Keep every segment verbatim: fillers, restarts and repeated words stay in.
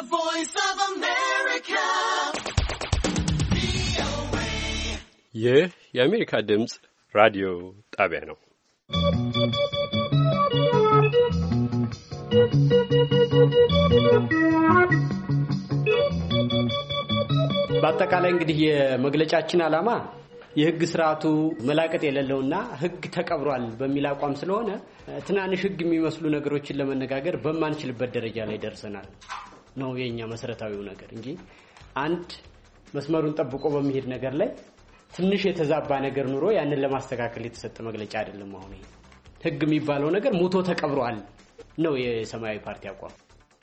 The Voice of America. ይህ የአሜሪካ ድምፅ ራዲዮ ጣቢያ ነው። በአጠቃላይ እንግዲህ የመግለጫችን ዓላማ የህግ ስርዓቱ መላቀጥ የሌለውና ህግ ተቀብሯል በሚል አቋም ስለሆነ ትናንሽ ህግ የሚመስሉ ነገሮችን ለመነጋገር በማንችልበት ደረጃ ላይ ደርሰናል ነው የኛ መሰረታዊው ነገር እንጂ አንድ መስመሩን ጠብቆ በሚሄድ ነገር ላይ ትንሽ የተዛባ ነገር ኑሮ ያንን ለማስተካከል የተሰጠ መግለጫ አይደለም። አሁን ህግ የሚባለው ነገር ሞቶ ተቀብሯል ነው የሰማያዊ ፓርቲ አቋም።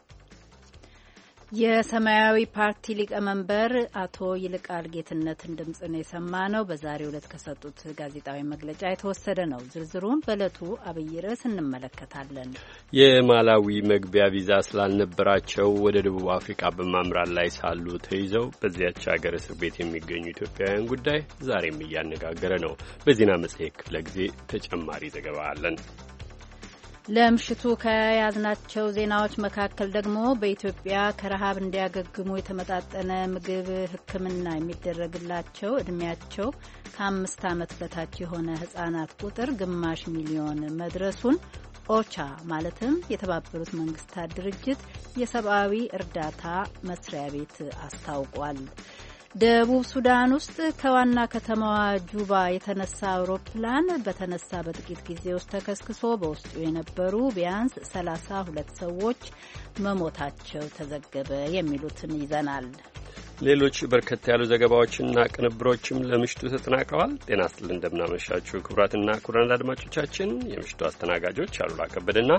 የሰማያዊ ፓርቲ ሊቀመንበር አቶ ይልቃል ጌትነትን ድምጽ ነው የሰማነው። በዛሬው ዕለት ከሰጡት ጋዜጣዊ መግለጫ የተወሰደ ነው። ዝርዝሩን በዕለቱ አብይ ርዕስ እንመለከታለን። የማላዊ መግቢያ ቪዛ ስላልነበራቸው ወደ ደቡብ አፍሪካ በማምራት ላይ ሳሉ ተይዘው በዚያች ሀገር እስር ቤት የሚገኙ ኢትዮጵያውያን ጉዳይ ዛሬም እያነጋገረ ነው። በዜና መጽሔት ክፍለ ጊዜ ተጨማሪ ዘገባ አለን። ለምሽቱ ከያዝናቸው ዜናዎች መካከል ደግሞ በኢትዮጵያ ከረሃብ እንዲያገግሙ የተመጣጠነ ምግብ ሕክምና የሚደረግላቸው እድሜያቸው ከአምስት ዓመት በታች የሆነ ህጻናት ቁጥር ግማሽ ሚሊዮን መድረሱን ኦቻ ማለትም የተባበሩት መንግስታት ድርጅት የሰብአዊ እርዳታ መስሪያ ቤት አስታውቋል። ደቡብ ሱዳን ውስጥ ከዋና ከተማዋ ጁባ የተነሳ አውሮፕላን በተነሳ በጥቂት ጊዜ ውስጥ ተከስክሶ በውስጡ የነበሩ ቢያንስ ሰላሳ ሁለት ሰዎች መሞታቸው ተዘገበ። የሚሉትን ይዘናል። ሌሎች በርከት ያሉ ዘገባዎችና ቅንብሮችም ለምሽቱ ተጠናቅረዋል። ጤና ይስጥልኝ፣ እንደምናመሻችሁ ክቡራትና ክቡራን አድማጮቻችን። የምሽቱ አስተናጋጆች አሉላ ከበደና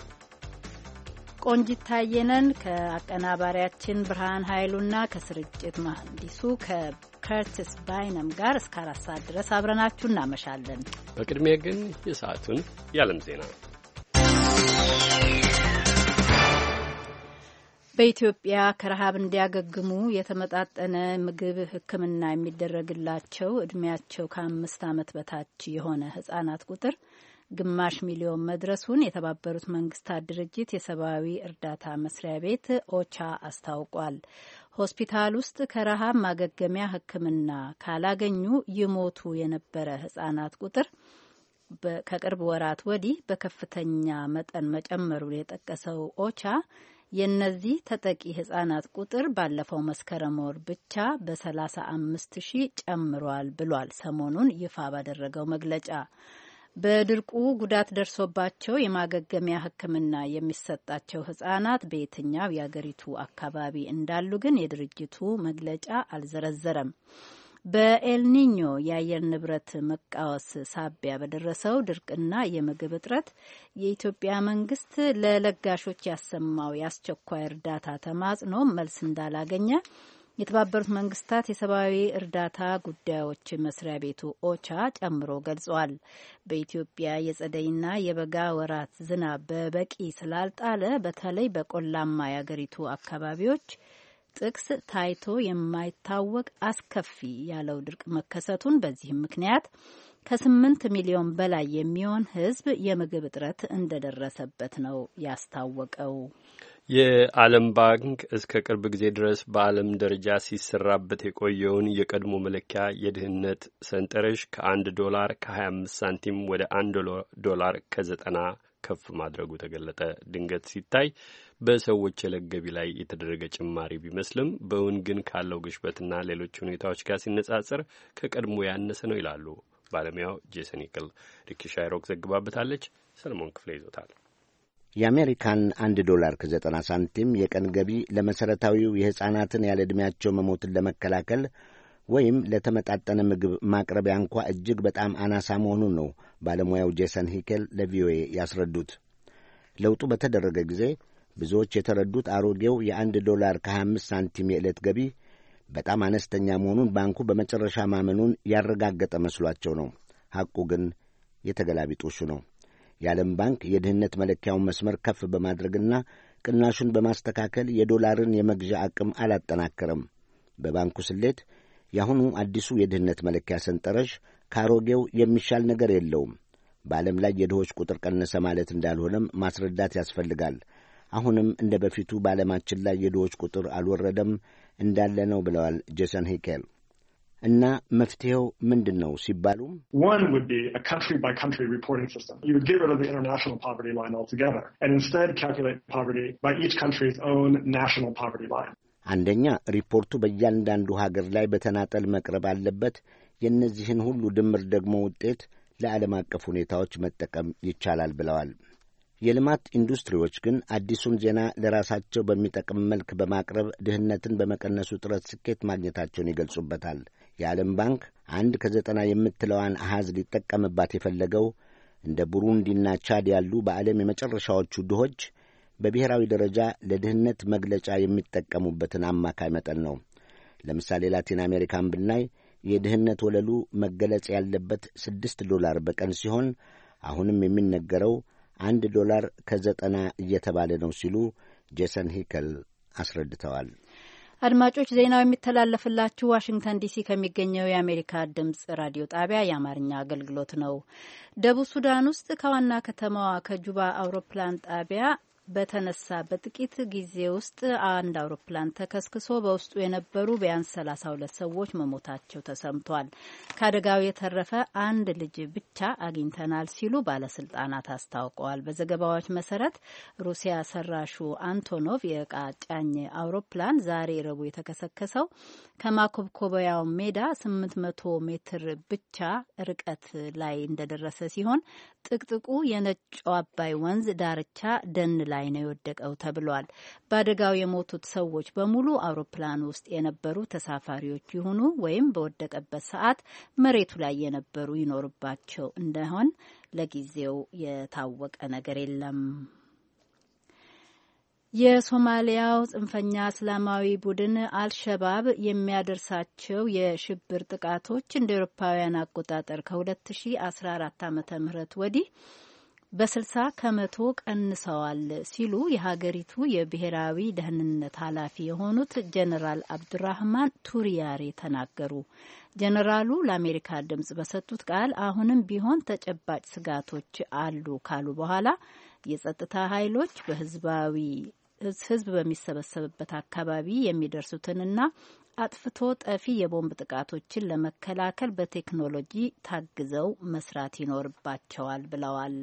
ቆንጂት ታየነን ከአቀናባሪያችን ብርሃን ኃይሉና ከስርጭት መሐንዲሱ ከከርቲስ ባይነም ጋር እስከ አራት ሰዓት ድረስ አብረናችሁ እናመሻለን። በቅድሚያ ግን የሰዓቱን የዓለም ዜና። በኢትዮጵያ ከረሃብ እንዲያገግሙ የተመጣጠነ ምግብ ሕክምና የሚደረግላቸው እድሜያቸው ከአምስት ዓመት በታች የሆነ ህጻናት ቁጥር ግማሽ ሚሊዮን መድረሱን የተባበሩት መንግስታት ድርጅት የሰብአዊ እርዳታ መስሪያ ቤት ኦቻ አስታውቋል። ሆስፒታል ውስጥ ከረሃብ ማገገሚያ ሕክምና ካላገኙ ይሞቱ የነበረ ህጻናት ቁጥር ከቅርብ ወራት ወዲህ በከፍተኛ መጠን መጨመሩን የጠቀሰው ኦቻ የነዚህ ተጠቂ ህጻናት ቁጥር ባለፈው መስከረም ወር ብቻ በሰላሳ አምስት ሺህ ጨምሯል ብሏል። ሰሞኑን ይፋ ባደረገው መግለጫ በድርቁ ጉዳት ደርሶባቸው የማገገሚያ ሕክምና የሚሰጣቸው ህጻናት በየትኛው የአገሪቱ አካባቢ እንዳሉ ግን የድርጅቱ መግለጫ አልዘረዘረም። በኤልኒኞ የአየር ንብረት መቃወስ ሳቢያ በደረሰው ድርቅና የምግብ እጥረት የኢትዮጵያ መንግስት ለለጋሾች ያሰማው የአስቸኳይ እርዳታ ተማጽኖ መልስ እንዳላገኘ የተባበሩት መንግስታት የሰብአዊ እርዳታ ጉዳዮች መስሪያ ቤቱ ኦቻ ጨምሮ ገልጿል። በኢትዮጵያ የጸደይና የበጋ ወራት ዝናብ በበቂ ስላልጣለ በተለይ በቆላማ የአገሪቱ አካባቢዎች ጥቅስ ታይቶ የማይታወቅ አስከፊ ያለው ድርቅ መከሰቱን፣ በዚህም ምክንያት ከስምንት ሚሊዮን በላይ የሚሆን ህዝብ የምግብ እጥረት እንደደረሰበት ነው ያስታወቀው። የዓለም ባንክ እስከ ቅርብ ጊዜ ድረስ በዓለም ደረጃ ሲሰራበት የቆየውን የቀድሞ መለኪያ የድህነት ሰንጠረዥ ከአንድ ዶላር ከሀያ አምስት ሳንቲም ወደ አንድ ዶላር ከዘጠና ከፍ ማድረጉ ተገለጠ። ድንገት ሲታይ በሰዎች የዕለት ገቢ ላይ የተደረገ ጭማሪ ቢመስልም በእውን ግን ካለው ግሽበትና ሌሎች ሁኔታዎች ጋር ሲነጻጸር ከቀድሞ ያነሰ ነው ይላሉ ባለሙያው ጄሰን ይክል። ሪኪሻ ሮክ ዘግባበታለች። ሰለሞን ክፍሌ ይዞታል። የአሜሪካን አንድ ዶላር ከዘጠና ሳንቲም የቀን ገቢ ለመሠረታዊው የሕፃናትን ያለ ዕድሜያቸው መሞትን ለመከላከል ወይም ለተመጣጠነ ምግብ ማቅረቢያ እንኳ እጅግ በጣም አናሳ መሆኑን ነው ባለሙያው ጄሰን ሂኬል ለቪኦኤ ያስረዱት። ለውጡ በተደረገ ጊዜ ብዙዎች የተረዱት አሮጌው የአንድ ዶላር ከሀያ አምስት ሳንቲም የዕለት ገቢ በጣም አነስተኛ መሆኑን ባንኩ በመጨረሻ ማመኑን ያረጋገጠ መስሏቸው ነው። ሐቁ ግን የተገላቢጦሹ ነው። የዓለም ባንክ የድህነት መለኪያውን መስመር ከፍ በማድረግና ቅናሹን በማስተካከል የዶላርን የመግዣ አቅም አላጠናከረም። በባንኩ ስሌት የአሁኑ አዲሱ የድህነት መለኪያ ሰንጠረዥ ከአሮጌው የሚሻል ነገር የለውም። በዓለም ላይ የድሆች ቁጥር ቀነሰ ማለት እንዳልሆነም ማስረዳት ያስፈልጋል። አሁንም እንደ በፊቱ በዓለማችን ላይ የድሆች ቁጥር አልወረደም እንዳለ ነው ብለዋል ጄሰን ሂኬል። እና መፍትሄው ምንድን ነው ሲባሉም one would be a country by country reporting system. You would get rid of the international poverty line altogether and instead calculate poverty by each country's own national poverty line. አንደኛ ሪፖርቱ በእያንዳንዱ ሀገር ላይ በተናጠል መቅረብ አለበት። የእነዚህን ሁሉ ድምር ደግሞ ውጤት ለዓለም አቀፍ ሁኔታዎች መጠቀም ይቻላል ብለዋል። የልማት ኢንዱስትሪዎች ግን አዲሱን ዜና ለራሳቸው በሚጠቅም መልክ በማቅረብ ድህነትን በመቀነሱ ጥረት ስኬት ማግኘታቸውን ይገልጹበታል። የዓለም ባንክ አንድ ከዘጠና የምትለዋን አሃዝ ሊጠቀምባት የፈለገው እንደ ቡሩንዲና ቻድ ያሉ በዓለም የመጨረሻዎቹ ድሆች በብሔራዊ ደረጃ ለድህነት መግለጫ የሚጠቀሙበትን አማካይ መጠን ነው። ለምሳሌ ላቲን አሜሪካን ብናይ የድህነት ወለሉ መገለጽ ያለበት ስድስት ዶላር በቀን ሲሆን አሁንም የሚነገረው አንድ ዶላር ከዘጠና እየተባለ ነው ሲሉ ጄሰን ሂከል አስረድተዋል። አድማጮች ዜናው የሚተላለፍላችሁ ዋሽንግተን ዲሲ ከሚገኘው የአሜሪካ ድምጽ ራዲዮ ጣቢያ የአማርኛ አገልግሎት ነው። ደቡብ ሱዳን ውስጥ ከዋና ከተማዋ ከጁባ አውሮፕላን ጣቢያ በተነሳ በጥቂት ጊዜ ውስጥ አንድ አውሮፕላን ተከስክሶ በውስጡ የነበሩ ቢያንስ ሰላሳ ሁለት ሰዎች መሞታቸው ተሰምቷል። ከአደጋው የተረፈ አንድ ልጅ ብቻ አግኝተናል ሲሉ ባለስልጣናት አስታውቀዋል። በዘገባዎች መሰረት ሩሲያ ሰራሹ አንቶኖቭ የዕቃ ጫኝ አውሮፕላን ዛሬ ረቡዕ የተከሰከሰው ከማኮብኮቢያው ሜዳ ስምንት መቶ ሜትር ብቻ ርቀት ላይ እንደደረሰ ሲሆን ጥቅጥቁ የነጩ አባይ ወንዝ ዳርቻ ደን ላይ ነው የወደቀው ተብሏል። በአደጋው የሞቱት ሰዎች በሙሉ አውሮፕላን ውስጥ የነበሩ ተሳፋሪዎች ይሁኑ ወይም በወደቀበት ሰዓት መሬቱ ላይ የነበሩ ይኖርባቸው እንደሆን ለጊዜው የታወቀ ነገር የለም። የሶማሊያው ጽንፈኛ እስላማዊ ቡድን አልሸባብ የሚያደርሳቸው የሽብር ጥቃቶች እንደ አውሮፓውያን አቆጣጠር ከ2014 ዓመተ ምህረት ወዲህ በስልሳ ከመቶ ቀንሰዋል ሲሉ የሀገሪቱ የብሔራዊ ደህንነት ኃላፊ የሆኑት ጀነራል አብዱራህማን ቱሪያሬ ተናገሩ። ጀነራሉ ለአሜሪካ ድምጽ በሰጡት ቃል አሁንም ቢሆን ተጨባጭ ስጋቶች አሉ ካሉ በኋላ የጸጥታ ኃይሎች በህዝባዊ ህዝብ በሚሰበሰብበት አካባቢ የሚደርሱትንና አጥፍቶ ጠፊ የቦምብ ጥቃቶችን ለመከላከል በቴክኖሎጂ ታግዘው መስራት ይኖርባቸዋል ብለዋል።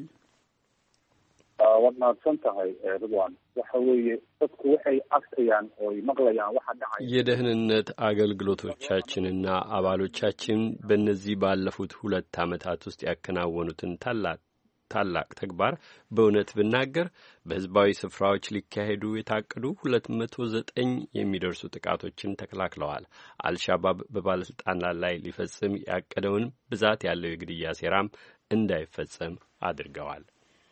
waad mahadsan tahay ridwan waxa weeye dadku waxay arkayaan oo maqlayaan waxa dhacaya የደህንነት አገልግሎቶቻችንና አባሎቻችን በእነዚህ ባለፉት ሁለት ዓመታት ውስጥ ያከናወኑትን ታላቅ ታላቅ ተግባር በእውነት ብናገር በህዝባዊ ስፍራዎች ሊካሄዱ የታቀዱ ሁለት መቶ ዘጠኝ የሚደርሱ ጥቃቶችን ተከላክለዋል። አልሻባብ በባለስልጣናት ላይ ሊፈጽም ያቀደውን ብዛት ያለው የግድያ ሴራም እንዳይፈጸም አድርገዋል።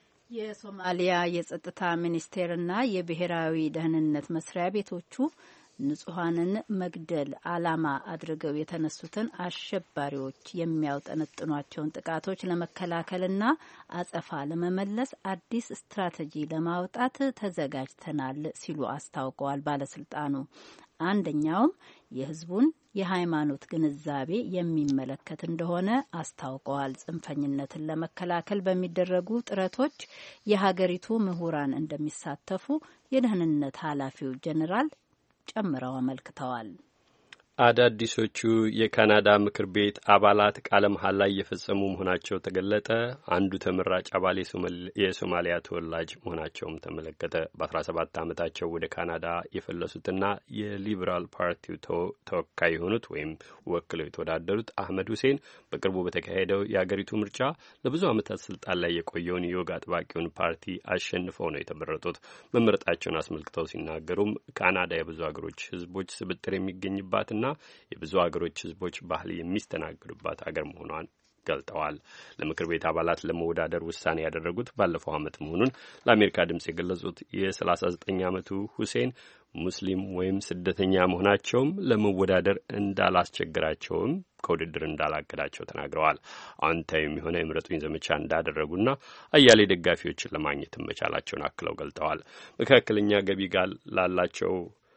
የሶማሊያ የጸጥታ ሚኒስቴርና የብሔራዊ ደህንነት መስሪያ ቤቶቹ ንጹሐንን መግደል ዓላማ አድርገው የተነሱትን አሸባሪዎች የሚያውጠነጥኗቸውን ጥቃቶች ለመከላከልና አጸፋ ለመመለስ አዲስ ስትራቴጂ ለማውጣት ተዘጋጅተናል ሲሉ አስታውቀዋል። ባለስልጣኑ አንደኛውም የህዝቡን የሃይማኖት ግንዛቤ የሚመለከት እንደሆነ አስታውቀዋል። ጽንፈኝነትን ለመከላከል በሚደረጉ ጥረቶች የሀገሪቱ ምሁራን እንደሚሳተፉ የደህንነት ኃላፊው ጀኔራል ጨምረው አመልክተዋል። አዳዲሶቹ የካናዳ ምክር ቤት አባላት ቃለ መሐላ እየፈጸሙ መሆናቸው ተገለጠ። አንዱ ተመራጭ አባል የሶማሊያ ተወላጅ መሆናቸውም ተመለከተ። በአስራ ሰባት ዓመታቸው ወደ ካናዳ የፈለሱትና የሊበራል ፓርቲው ተወካይ የሆኑት ወይም ወክለው የተወዳደሩት አህመድ ሁሴን በቅርቡ በተካሄደው የአገሪቱ ምርጫ ለብዙ ዓመታት ስልጣን ላይ የቆየውን የወግ አጥባቂውን ፓርቲ አሸንፈው ነው የተመረጡት። መመረጣቸውን አስመልክተው ሲናገሩም ካናዳ የብዙ አገሮች ህዝቦች ስብጥር የሚገኝባትና የብዙ አገሮች ህዝቦች ባህል የሚስተናገዱባት አገር መሆኗን ገልጠዋል። ለምክር ቤት አባላት ለመወዳደር ውሳኔ ያደረጉት ባለፈው ዓመት መሆኑን ለአሜሪካ ድምጽ የገለጹት የሰላሳ ዘጠኝ ዓመቱ ሁሴን ሙስሊም ወይም ስደተኛ መሆናቸውም ለመወዳደር እንዳላስቸግራቸውም ከውድድር እንዳላገዳቸው ተናግረዋል። አዎንታዊ የሆነ የምረጡኝ ዘመቻ እንዳደረጉና አያሌ ደጋፊዎችን ለማግኘት መቻላቸውን አክለው ገልጠዋል። መካከለኛ ገቢ ጋር ላላቸው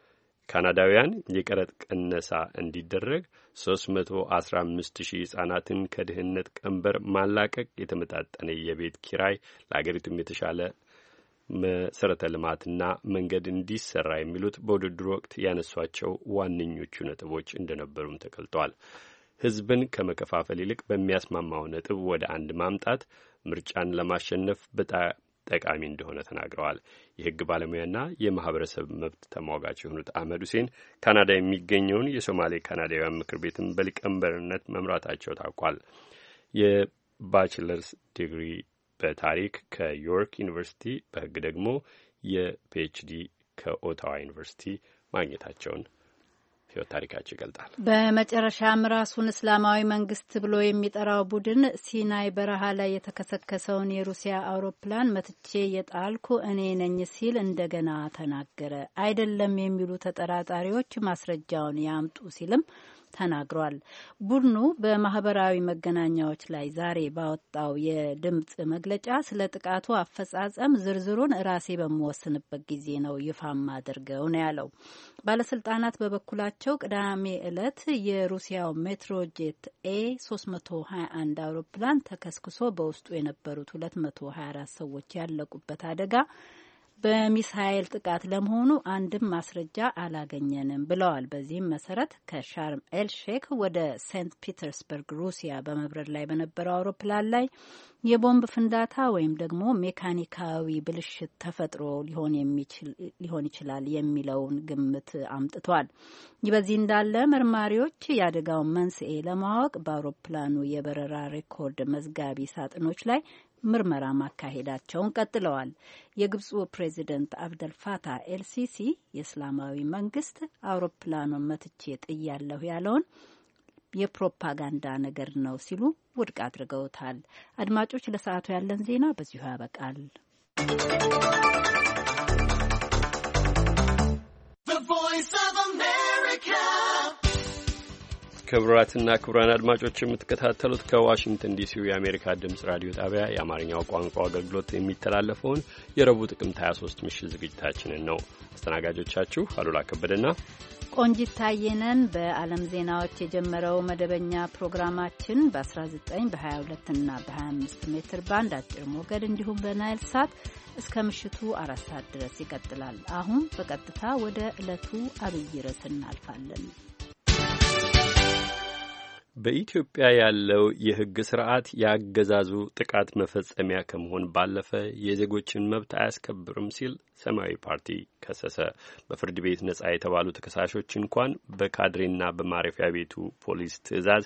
ካናዳውያን የቀረጥ ቅነሳ እንዲደረግ ሶስት መቶ አስራ አምስት ሺህ ህጻናትን ከድህነት ቀንበር ማላቀቅ፣ የተመጣጠነ የቤት ኪራይ፣ ለአገሪቱም የተሻለ መሰረተ ልማትና መንገድ እንዲሰራ የሚሉት በውድድሩ ወቅት ያነሷቸው ዋነኞቹ ነጥቦች እንደነበሩም ተገልጧል። ሕዝብን ከመከፋፈል ይልቅ በሚያስማማው ነጥብ ወደ አንድ ማምጣት ምርጫን ለማሸነፍ በጣም ጠቃሚ እንደሆነ ተናግረዋል። የሕግ ባለሙያና የማህበረሰብ መብት ተሟጋች የሆኑት አህመድ ሁሴን ካናዳ የሚገኘውን የሶማሌ ካናዳውያን ምክር ቤትን በሊቀመንበርነት መምራታቸው ታውቋል። የባችለርስ ዲግሪ በታሪክ ከዮርክ ዩኒቨርሲቲ፣ በሕግ ደግሞ የፒኤችዲ ከኦታዋ ዩኒቨርሲቲ ማግኘታቸውን ሕይወት ታሪካቸው ይገልጣል። በመጨረሻም ራሱን እስላማዊ መንግስት ብሎ የሚጠራው ቡድን ሲናይ በረሃ ላይ የተከሰከሰውን የሩሲያ አውሮፕላን መትቼ የጣልኩ እኔ ነኝ ሲል እንደገና ተናገረ። አይደለም የሚሉ ተጠራጣሪዎች ማስረጃውን ያምጡ ሲልም ተናግሯል። ቡድኑ በማህበራዊ መገናኛዎች ላይ ዛሬ ባወጣው የድምጽ መግለጫ ስለ ጥቃቱ አፈጻጸም ዝርዝሩን ራሴ በምወስንበት ጊዜ ነው ይፋ ማድርገው ነው ያለው። ባለስልጣናት በበኩላቸው ቅዳሜ ዕለት የሩሲያው ሜትሮጄት ኤ ሶስት መቶ ሀያ አንድ አውሮፕላን ተከስክሶ በውስጡ የነበሩት ሁለት መቶ ሀያ አራት ሰዎች ያለቁበት አደጋ በሚሳኤል ጥቃት ለመሆኑ አንድም ማስረጃ አላገኘንም ብለዋል። በዚህም መሰረት ከሻርም ኤል ሼክ ወደ ሴንት ፒተርስበርግ ሩሲያ በመብረር ላይ በነበረው አውሮፕላን ላይ የቦምብ ፍንዳታ ወይም ደግሞ ሜካኒካዊ ብልሽት ተፈጥሮ ሊሆን የሚችል ሊሆን ይችላል የሚለውን ግምት አምጥቷል። ይህ በዚህ እንዳለ መርማሪዎች የአደጋውን መንስኤ ለማወቅ በአውሮፕላኑ የበረራ ሬኮርድ መዝጋቢ ሳጥኖች ላይ ምርመራ ማካሄዳቸውን ቀጥለዋል። የግብፁ ፕሬዚደንት አብደል ፋታህ ኤልሲሲ የእስላማዊ መንግስት አውሮፕላኑን መትቼ ጥያለሁ ያለውን የፕሮፓጋንዳ ነገር ነው ሲሉ ውድቅ አድርገውታል። አድማጮች፣ ለሰዓቱ ያለን ዜና በዚሁ ያበቃል። ክቡራትና ክቡራን አድማጮች የምትከታተሉት ከዋሽንግተን ዲሲው የአሜሪካ ድምጽ ራዲዮ ጣቢያ የአማርኛው ቋንቋ አገልግሎት የሚተላለፈውን የረቡዕ ጥቅምት ሃያ ሶስት ምሽት ዝግጅታችንን ነው። አስተናጋጆቻችሁ አሉላ ከበደና ቆንጂት ታየነን። በዓለም ዜናዎች የጀመረው መደበኛ ፕሮግራማችን በ19 በ22 እና በ25 ሜትር ባንድ አጭር ሞገድ እንዲሁም በናይል ሳት እስከ ምሽቱ አራት ሰዓት ድረስ ይቀጥላል። አሁን በቀጥታ ወደ ዕለቱ አብይ ርዕስ እናልፋለን። በኢትዮጵያ ያለው የሕግ ስርዓት ያገዛዙ ጥቃት መፈጸሚያ ከመሆን ባለፈ የዜጎችን መብት አያስከብርም ሲል ሰማያዊ ፓርቲ ከሰሰ። በፍርድ ቤት ነጻ የተባሉ ተከሳሾች እንኳን በካድሬና በማረፊያ ቤቱ ፖሊስ ትዕዛዝ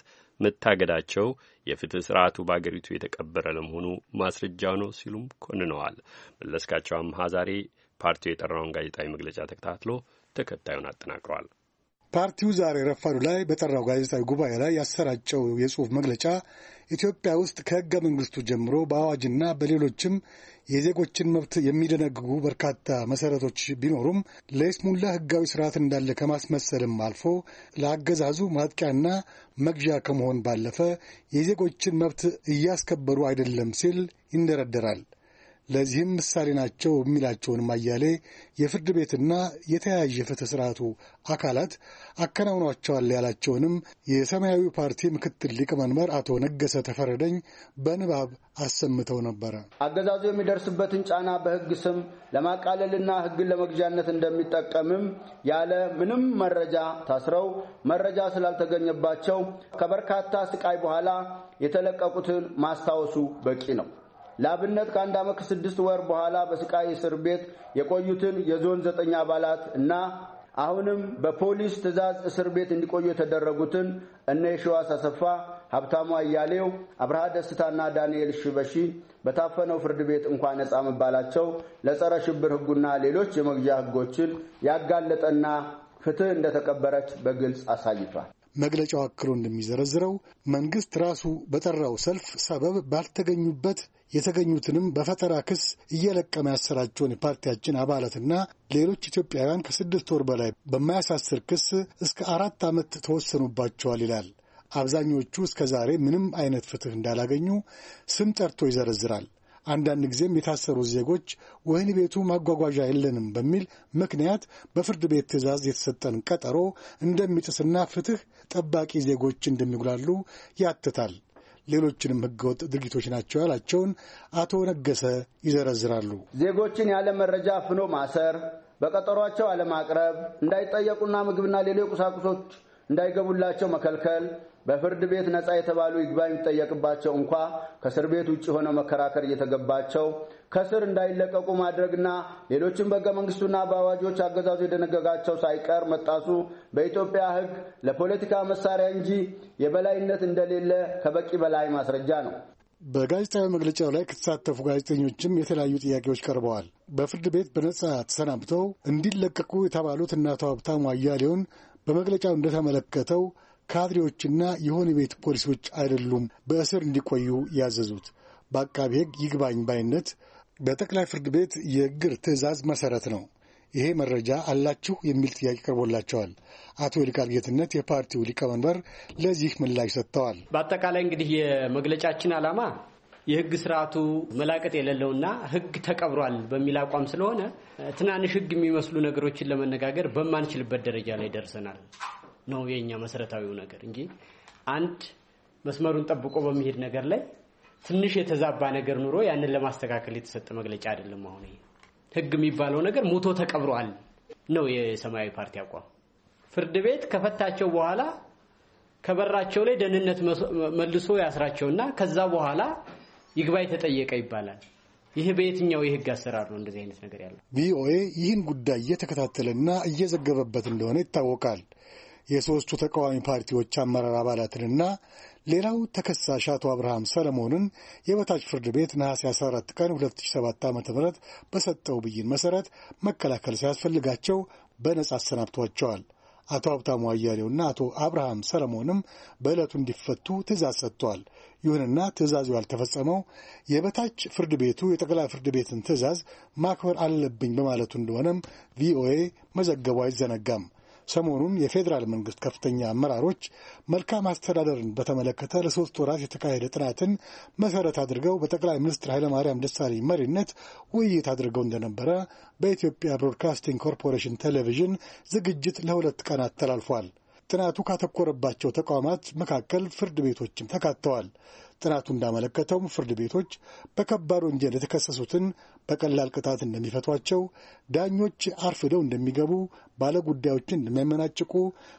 መታገዳቸው የፍትህ ስርዓቱ በአገሪቱ የተቀበረ ለመሆኑ ማስረጃው ነው ሲሉም ኮንነዋል። መለስካቸው አምሃ ዛሬ ፓርቲው የጠራውን ጋዜጣዊ መግለጫ ተከታትሎ ተከታዩን አጠናቅሯል። ፓርቲው ዛሬ ረፋዱ ላይ በጠራው ጋዜጣዊ ጉባኤ ላይ ያሰራጨው የጽሑፍ መግለጫ ኢትዮጵያ ውስጥ ከሕገ መንግሥቱ ጀምሮ በአዋጅና በሌሎችም የዜጎችን መብት የሚደነግጉ በርካታ መሠረቶች ቢኖሩም ለይስሙላ ሕጋዊ ስርዓት እንዳለ ከማስመሰልም አልፎ ለአገዛዙ ማጥቂያና መግዣ ከመሆን ባለፈ የዜጎችን መብት እያስከበሩ አይደለም ሲል ይንደረደራል። ለዚህም ምሳሌ ናቸው የሚላቸውንም አያሌ የፍርድ ቤትና የተያያዥ የፍትህ ስርዓቱ አካላት አከናውኗቸዋል ያላቸውንም የሰማያዊ ፓርቲ ምክትል ሊቀመንበር አቶ ነገሰ ተፈረደኝ በንባብ አሰምተው ነበረ። አገዛዙ የሚደርስበትን ጫና በሕግ ስም ለማቃለልና ሕግን ለመግዣነት እንደሚጠቀምም ያለ ምንም መረጃ ታስረው መረጃ ስላልተገኘባቸው ከበርካታ ስቃይ በኋላ የተለቀቁትን ማስታወሱ በቂ ነው። ለአብነት ከአንድ ዓመት ከስድስት ወር በኋላ በስቃይ እስር ቤት የቆዩትን የዞን ዘጠኝ አባላት እና አሁንም በፖሊስ ትዕዛዝ እስር ቤት እንዲቆዩ የተደረጉትን እነ የሺዋስ አሰፋ፣ ሀብታሙ አያሌው፣ አብርሃ ደስታና ዳንኤል ሽበሺ በታፈነው ፍርድ ቤት እንኳን ነጻ መባላቸው ለጸረ ሽብር ሕጉና ሌሎች የመግዣ ሕጎችን ያጋለጠና ፍትህ እንደተቀበረች በግልጽ አሳይቷል። መግለጫው አክሎ እንደሚዘረዝረው መንግስት ራሱ በጠራው ሰልፍ ሰበብ ባልተገኙበት የተገኙትንም በፈጠራ ክስ እየለቀመ ያሰራቸውን የፓርቲያችን አባላትና ሌሎች ኢትዮጵያውያን ከስድስት ወር በላይ በማያሳስር ክስ እስከ አራት ዓመት ተወሰኑባቸዋል ይላል። አብዛኞቹ እስከ ዛሬ ምንም አይነት ፍትህ እንዳላገኙ ስም ጠርቶ ይዘረዝራል። አንዳንድ ጊዜም የታሰሩት ዜጎች ወህኒ ቤቱ ማጓጓዣ የለንም በሚል ምክንያት በፍርድ ቤት ትዕዛዝ የተሰጠን ቀጠሮ እንደሚጥስና ፍትህ ጠባቂ ዜጎች እንደሚጉላሉ ያትታል። ሌሎችንም ህገወጥ ድርጊቶች ናቸው ያላቸውን አቶ ነገሰ ይዘረዝራሉ። ዜጎችን ያለ መረጃ አፍኖ ማሰር፣ በቀጠሯቸው አለማቅረብ፣ እንዳይጠየቁና ምግብና ሌሎች ቁሳቁሶች እንዳይገቡላቸው መከልከል፣ በፍርድ ቤት ነፃ የተባሉ ይግባኝ የሚጠየቅባቸው እንኳ ከእስር ቤት ውጪ ሆነው መከራከር እየተገባቸው ከስር እንዳይለቀቁ ማድረግና ሌሎችም በሕገ መንግስቱና በአዋጆች አገዛዙ የደነገጋቸው ሳይቀር መጣሱ በኢትዮጵያ ሕግ ለፖለቲካ መሳሪያ እንጂ የበላይነት እንደሌለ ከበቂ በላይ ማስረጃ ነው። በጋዜጣዊ መግለጫው ላይ ከተሳተፉ ጋዜጠኞችም የተለያዩ ጥያቄዎች ቀርበዋል። በፍርድ ቤት በነጻ ተሰናብተው እንዲለቀቁ የተባሉት እነ አቶ ሀብታሙ አያሌውን በመግለጫው እንደተመለከተው ካድሬዎችና የሆነ ቤት ፖሊሶች አይደሉም በእስር እንዲቆዩ ያዘዙት። በአቃቤ ሕግ ይግባኝ ባይነት በጠቅላይ ፍርድ ቤት የእግር ትዕዛዝ መሰረት ነው። ይሄ መረጃ አላችሁ የሚል ጥያቄ ቀርቦላቸዋል። አቶ ይልቃል ጌትነት የፓርቲው ሊቀመንበር ለዚህ ምላሽ ሰጥተዋል። በአጠቃላይ እንግዲህ የመግለጫችን ዓላማ የህግ ስርዓቱ መላቀጥ የሌለውና ህግ ተቀብሯል በሚል አቋም ስለሆነ ትናንሽ ህግ የሚመስሉ ነገሮችን ለመነጋገር በማንችልበት ደረጃ ላይ ደርሰናል ነው የኛ መሰረታዊው ነገር እንጂ አንድ መስመሩን ጠብቆ በሚሄድ ነገር ላይ ትንሽ የተዛባ ነገር ኑሮ ያንን ለማስተካከል የተሰጠ መግለጫ አይደለም። አሁን ይሄ ህግ የሚባለው ነገር ሞቶ ተቀብሯል ነው የሰማያዊ ፓርቲ አቋም። ፍርድ ቤት ከፈታቸው በኋላ ከበራቸው ላይ ደህንነት መልሶ ያስራቸውና ከዛ በኋላ ይግባኝ ተጠየቀ ይባላል። ይሄ በየትኛው የህግ አሰራር ነው እንደዚህ አይነት ነገር ያለው? ቪኦኤ ይህን ጉዳይ እየተከታተለና እየዘገበበት እንደሆነ ይታወቃል። የሶስቱ ተቃዋሚ ፓርቲዎች አመራር አባላትንና ሌላው ተከሳሽ አቶ አብርሃም ሰለሞንን የበታች ፍርድ ቤት ነሐሴ አስራ አራት ቀን ሁለት ሺህ ሰባት ዓ.ም በሰጠው ብይን መሰረት መከላከል ሲያስፈልጋቸው በነጻ አሰናብቷቸዋል። አቶ ሀብታሙ አያሌውና አቶ አብርሃም ሰለሞንም በዕለቱ እንዲፈቱ ትእዛዝ ሰጥቷል። ይሁንና ትእዛዙ ያልተፈጸመው የበታች ፍርድ ቤቱ የጠቅላይ ፍርድ ቤትን ትእዛዝ ማክበር አለብኝ በማለቱ እንደሆነም ቪኦኤ መዘገቡ አይዘነጋም። ሰሞኑን የፌዴራል መንግስት ከፍተኛ አመራሮች መልካም አስተዳደርን በተመለከተ ለሶስት ወራት የተካሄደ ጥናትን መሰረት አድርገው በጠቅላይ ሚኒስትር ኃይለማርያም ደሳለኝ መሪነት ውይይት አድርገው እንደነበረ በኢትዮጵያ ብሮድካስቲንግ ኮርፖሬሽን ቴሌቪዥን ዝግጅት ለሁለት ቀናት ተላልፏል። ጥናቱ ካተኮረባቸው ተቋማት መካከል ፍርድ ቤቶችም ተካተዋል። ጥናቱ እንዳመለከተውም ፍርድ ቤቶች በከባድ ወንጀል የተከሰሱትን በቀላል ቅጣት እንደሚፈቷቸው፣ ዳኞች አርፍደው እንደሚገቡ፣ ባለጉዳዮችን እንደሚያመናጭቁ፣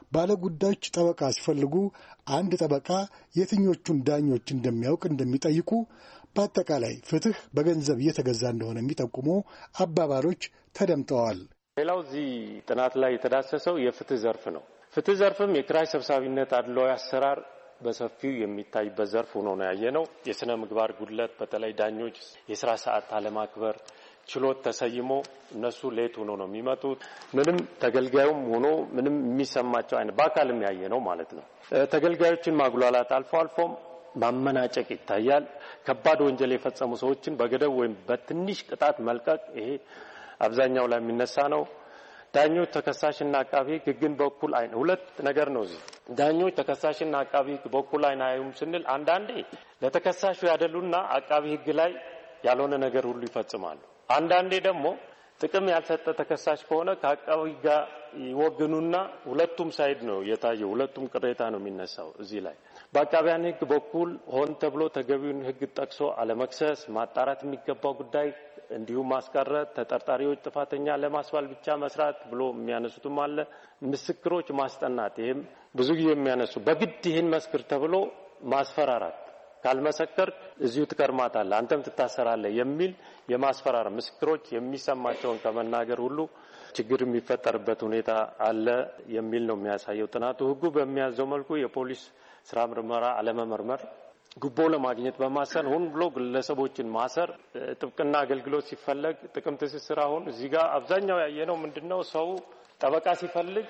ባለጉዳዮች ጠበቃ ሲፈልጉ አንድ ጠበቃ የትኞቹን ዳኞች እንደሚያውቅ እንደሚጠይቁ፣ በአጠቃላይ ፍትህ በገንዘብ እየተገዛ እንደሆነ የሚጠቁሙ አባባሎች ተደምጠዋል። ሌላው እዚህ ጥናት ላይ የተዳሰሰው የፍትህ ዘርፍ ነው። ፍትህ ዘርፍም የኪራይ ሰብሳቢነት አድሏዊ አሰራር በሰፊው የሚታይበት ዘርፍ ሆኖ ነው ያየነው። የስነ ምግባር ጉድለት፣ በተለይ ዳኞች የስራ ሰዓት አለማክበር፣ ችሎት ተሰይሞ እነሱ ሌት ሆኖ ነው የሚመጡት። ምንም ተገልጋዩም ሆኖ ምንም የሚሰማቸው አይነት በአካልም ያየነው ማለት ነው። ተገልጋዮችን ማጉላላት፣ አልፎ አልፎም ማመናጨቅ ይታያል። ከባድ ወንጀል የፈጸሙ ሰዎችን በገደብ ወይም በትንሽ ቅጣት መልቀቅ፣ ይሄ አብዛኛው ላይ የሚነሳ ነው። ዳኞች ተከሳሽና አቃቢ ሕግን በኩል አይን ሁለት ነገር ነው። እዚህ ዳኞች ተከሳሽና አቃቢ ሕግ በኩል አይን አዩም ስንል አንዳንዴ ለተከሳሹ ያደሉና አቃቢ ሕግ ላይ ያልሆነ ነገር ሁሉ ይፈጽማሉ። አንዳንዴ ደግሞ ጥቅም ያልሰጠ ተከሳሽ ከሆነ ከአቃቢ ጋር ይወግኑና ሁለቱም ሳይድ ነው የታየው። ሁለቱም ቅሬታ ነው የሚነሳው። እዚህ ላይ በአቃቢያን ሕግ በኩል ሆን ተብሎ ተገቢውን ሕግ ጠቅሶ አለመክሰስ፣ ማጣራት የሚገባው ጉዳይ እንዲሁም ማስቀረት፣ ተጠርጣሪዎች ጥፋተኛ ለማስባል ብቻ መስራት ብሎ የሚያነሱትም አለ። ምስክሮች ማስጠናት፣ ይሄም ብዙ ጊዜ የሚያነሱ በግድ ይሄን መስክር ተብሎ ማስፈራራት፣ ካልመሰከር እዚሁ ትቀርማታለህ፣ አንተም ትታሰራለህ የሚል የማስፈራራት፣ ምስክሮች የሚሰማቸውን ከመናገር ሁሉ ችግር የሚፈጠርበት ሁኔታ አለ የሚል ነው የሚያሳየው ጥናቱ። ሕጉ በሚያዘው መልኩ የፖሊስ ስራ ምርመራ አለመመርመር፣ ጉቦ ለማግኘት በማሰር ሆን ብሎ ግለሰቦችን ማሰር፣ ጥብቅና አገልግሎት ሲፈለግ ጥቅም ትስስር። አሁን እዚህ ጋር አብዛኛው ያየነው ምንድነው? ሰው ጠበቃ ሲፈልግ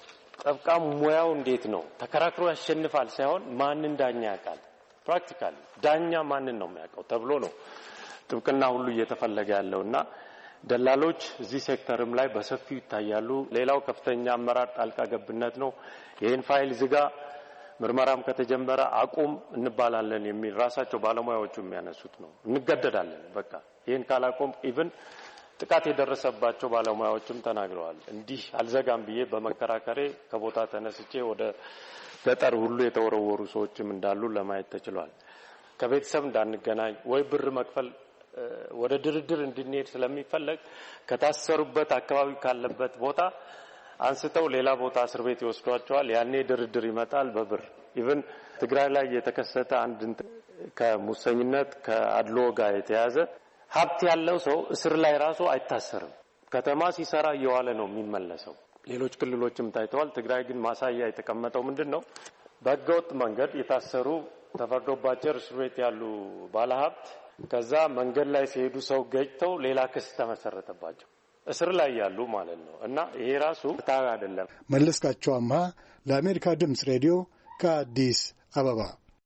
ጠበቃ ሙያው እንዴት ነው ተከራክሮ ያሸንፋል ሳይሆን ማንን ዳኛ ያውቃል፣ ፕራክቲካሊ ዳኛ ማንን ነው የሚያውቀው ተብሎ ነው ጥብቅና ሁሉ እየተፈለገ ያለውና ደላሎች እዚህ ሴክተርም ላይ በሰፊው ይታያሉ። ሌላው ከፍተኛ አመራር ጣልቃ ገብነት ነው። ይሄን ፋይል ዝጋ፣ ምርመራም ከተጀመረ አቁም እንባላለን የሚል ራሳቸው ባለሙያዎቹ የሚያነሱት ነው። እንገደዳለን በቃ ይሄን ካላቆም ኢቭን ጥቃት የደረሰባቸው ባለሙያዎችም ተናግረዋል። እንዲህ አልዘጋም ብዬ በመከራከሬ ከቦታ ተነስቼ ወደ ገጠር ሁሉ የተወረወሩ ሰዎችም እንዳሉ ለማየት ተችሏል። ከቤተሰብ እንዳንገናኝ ወይ ብር መክፈል ወደ ድርድር እንድንሄድ ስለሚፈለግ ከታሰሩበት አካባቢ ካለበት ቦታ አንስተው ሌላ ቦታ እስር ቤት ይወስዷቸዋል። ያኔ ድርድር ይመጣል በብር ኢቭን ትግራይ ላይ የተከሰተ አንድ ከሙሰኝነት ከአድሎ ጋር የተያዘ ሀብት ያለው ሰው እስር ላይ ራሱ አይታሰርም። ከተማ ሲሰራ እየዋለ ነው የሚመለሰው። ሌሎች ክልሎችም ታይተዋል። ትግራይ ግን ማሳያ የተቀመጠው ምንድነው? በህገወጥ መንገድ የታሰሩ ተፈርዶባቸው እስር ቤት ያሉ ባለሀብት ከዛ መንገድ ላይ ሲሄዱ ሰው ገጭተው ሌላ ክስ ተመሰረተባቸው እስር ላይ ያሉ ማለት ነው። እና ይሄ ራሱ ታጋ አይደለም። መለስካቸው አምሃ ለአሜሪካ ድምጽ ሬዲዮ ከአዲስ አበባ።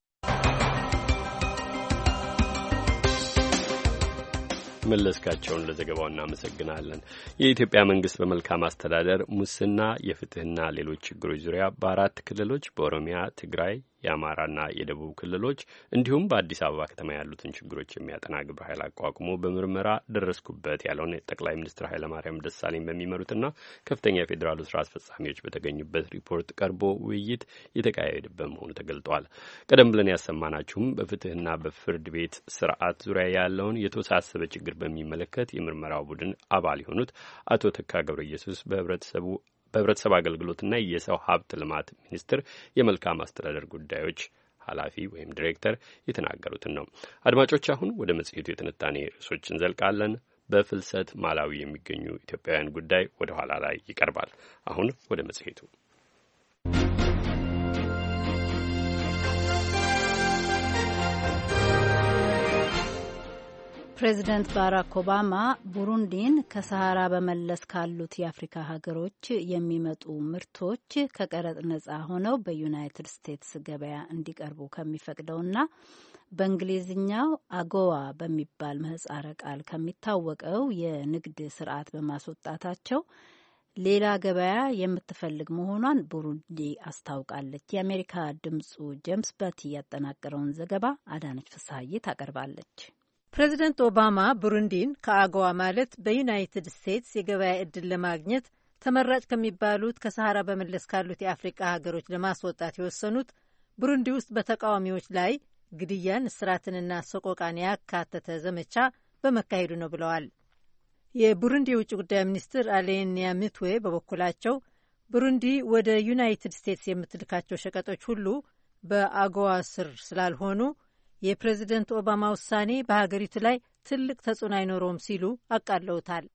መለስካቸውን ለዘገባው እናመሰግናለን። የኢትዮጵያ መንግስት በመልካም አስተዳደር፣ ሙስና፣ የፍትህና ሌሎች ችግሮች ዙሪያ በአራት ክልሎች በኦሮሚያ፣ ትግራይ፣ የአማራና የደቡብ ክልሎች እንዲሁም በአዲስ አበባ ከተማ ያሉትን ችግሮች የሚያጠና ግብረ ኃይል አቋቁሞ በምርመራ ደረስኩበት ያለውን ጠቅላይ ሚኒስትር ኃይለማርያም ደሳለኝ በሚመሩትና ከፍተኛ የፌዴራሉ ስራ አስፈጻሚዎች በተገኙበት ሪፖርት ቀርቦ ውይይት የተካሄደበት መሆኑ ተገልጧል። ቀደም ብለን ያሰማናችሁም በፍትህና በፍርድ ቤት ስርዓት ዙሪያ ያለውን የተወሳሰበ ችግር በሚመለከት የምርመራው ቡድን አባል የሆኑት አቶ ተካ ገብረ ኢየሱስ በህብረተሰቡ በህብረተሰብ አገልግሎትና የሰው ሀብት ልማት ሚኒስቴር የመልካም አስተዳደር ጉዳዮች ኃላፊ ወይም ዲሬክተር የተናገሩትን ነው። አድማጮች፣ አሁን ወደ መጽሔቱ የትንታኔ ርዕሶች እንዘልቃለን። በፍልሰት ማላዊ የሚገኙ ኢትዮጵያውያን ጉዳይ ወደ ኋላ ላይ ይቀርባል። አሁን ወደ መጽሔቱ። ፕሬዚደንት ባራክ ኦባማ ቡሩንዲን ከሰሃራ በመለስ ካሉት የአፍሪካ ሀገሮች የሚመጡ ምርቶች ከቀረጥ ነጻ ሆነው በዩናይትድ ስቴትስ ገበያ እንዲቀርቡ ከሚፈቅደውና በእንግሊዝኛው አጎዋ በሚባል ምህጻረ ቃል ከሚታወቀው የንግድ ስርዓት በማስወጣታቸው ሌላ ገበያ የምትፈልግ መሆኗን ቡሩንዲ አስታውቃለች። የአሜሪካ ድምጹ ጄምስ ባቲ ያጠናቀረውን ዘገባ አዳነች ፍስሐዬ ታቀርባለች። ፕሬዚደንት ኦባማ ቡሩንዲን ከአጎዋ ማለት በዩናይትድ ስቴትስ የገበያ ዕድል ለማግኘት ተመራጭ ከሚባሉት ከሰሃራ በመለስ ካሉት የአፍሪቃ ሀገሮች ለማስወጣት የወሰኑት ቡሩንዲ ውስጥ በተቃዋሚዎች ላይ ግድያን፣ እስራትንና ሰቆቃን ያካተተ ዘመቻ በመካሄዱ ነው ብለዋል። የቡሩንዲ የውጭ ጉዳይ ሚኒስትር አሌኒያ ሚትዌ በበኩላቸው ቡሩንዲ ወደ ዩናይትድ ስቴትስ የምትልካቸው ሸቀጦች ሁሉ በአጎዋ ስር ስላልሆኑ የፕሬዝደንት ኦባማ ውሳኔ በሀገሪቱ ላይ ትልቅ ተጽዕኖ አይኖረውም ሲሉ አቃለውታል።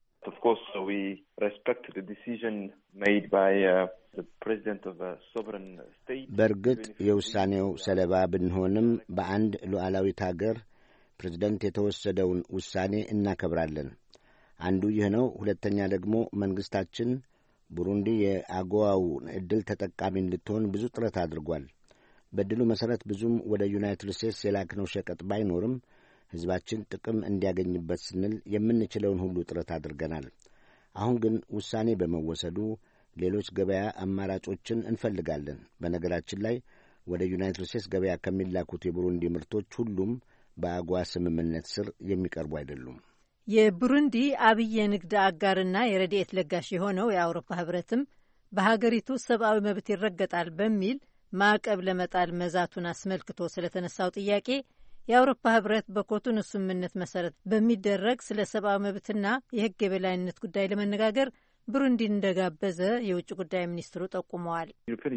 በእርግጥ የውሳኔው ሰለባ ብንሆንም በአንድ ሉዓላዊት ሀገር ፕሬዝደንት የተወሰደውን ውሳኔ እናከብራለን። አንዱ ይህ ነው። ሁለተኛ ደግሞ መንግስታችን ቡሩንዲ የአጎዋው ዕድል ተጠቃሚ እንድትሆን ብዙ ጥረት አድርጓል። በድሉ መሰረት ብዙም ወደ ዩናይትድ ስቴትስ የላክነው ሸቀጥ ባይኖርም ሕዝባችን ጥቅም እንዲያገኝበት ስንል የምንችለውን ሁሉ ጥረት አድርገናል። አሁን ግን ውሳኔ በመወሰዱ ሌሎች ገበያ አማራጮችን እንፈልጋለን። በነገራችን ላይ ወደ ዩናይትድ ስቴትስ ገበያ ከሚላኩት የቡሩንዲ ምርቶች ሁሉም በአጎዋ ስምምነት ስር የሚቀርቡ አይደሉም። የቡሩንዲ አብይ የንግድ አጋርና የረድኤት ለጋሽ የሆነው የአውሮፓ ህብረትም በሀገሪቱ ሰብአዊ መብት ይረገጣል በሚል ማዕቀብ ለመጣል መዛቱን አስመልክቶ ስለተነሳው ጥያቄ የአውሮፓ ህብረት በኮቶኑ ስምምነት መሰረት በሚደረግ ስለ ሰብአዊ መብትና የህግ የበላይነት ጉዳይ ለመነጋገር ቡሩንዲን እንደጋበዘ የውጭ ጉዳይ ሚኒስትሩ ጠቁመዋል።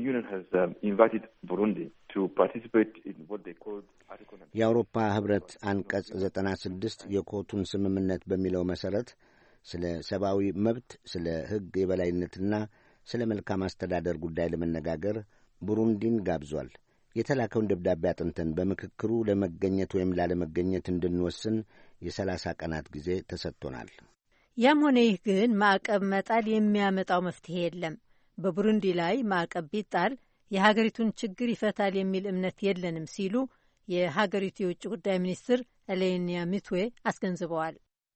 የአውሮፓ ህብረት አንቀጽ ዘጠና ስድስት የኮቶኑ ስምምነት በሚለው መሰረት ስለ ሰብአዊ መብት፣ ስለ ህግ የበላይነትና ስለ መልካም አስተዳደር ጉዳይ ለመነጋገር ቡሩንዲን ጋብዟል። የተላከውን ደብዳቤ አጥንተን በምክክሩ ለመገኘት ወይም ላለመገኘት እንድንወስን የሰላሳ ቀናት ጊዜ ተሰጥቶናል። ያም ሆነ ይህ ግን ማዕቀብ መጣል የሚያመጣው መፍትሄ የለም። በቡሩንዲ ላይ ማዕቀብ ቢጣል የሀገሪቱን ችግር ይፈታል የሚል እምነት የለንም ሲሉ የሀገሪቱ የውጭ ጉዳይ ሚኒስትር አሌኒያ ሚትዌ አስገንዝበዋል።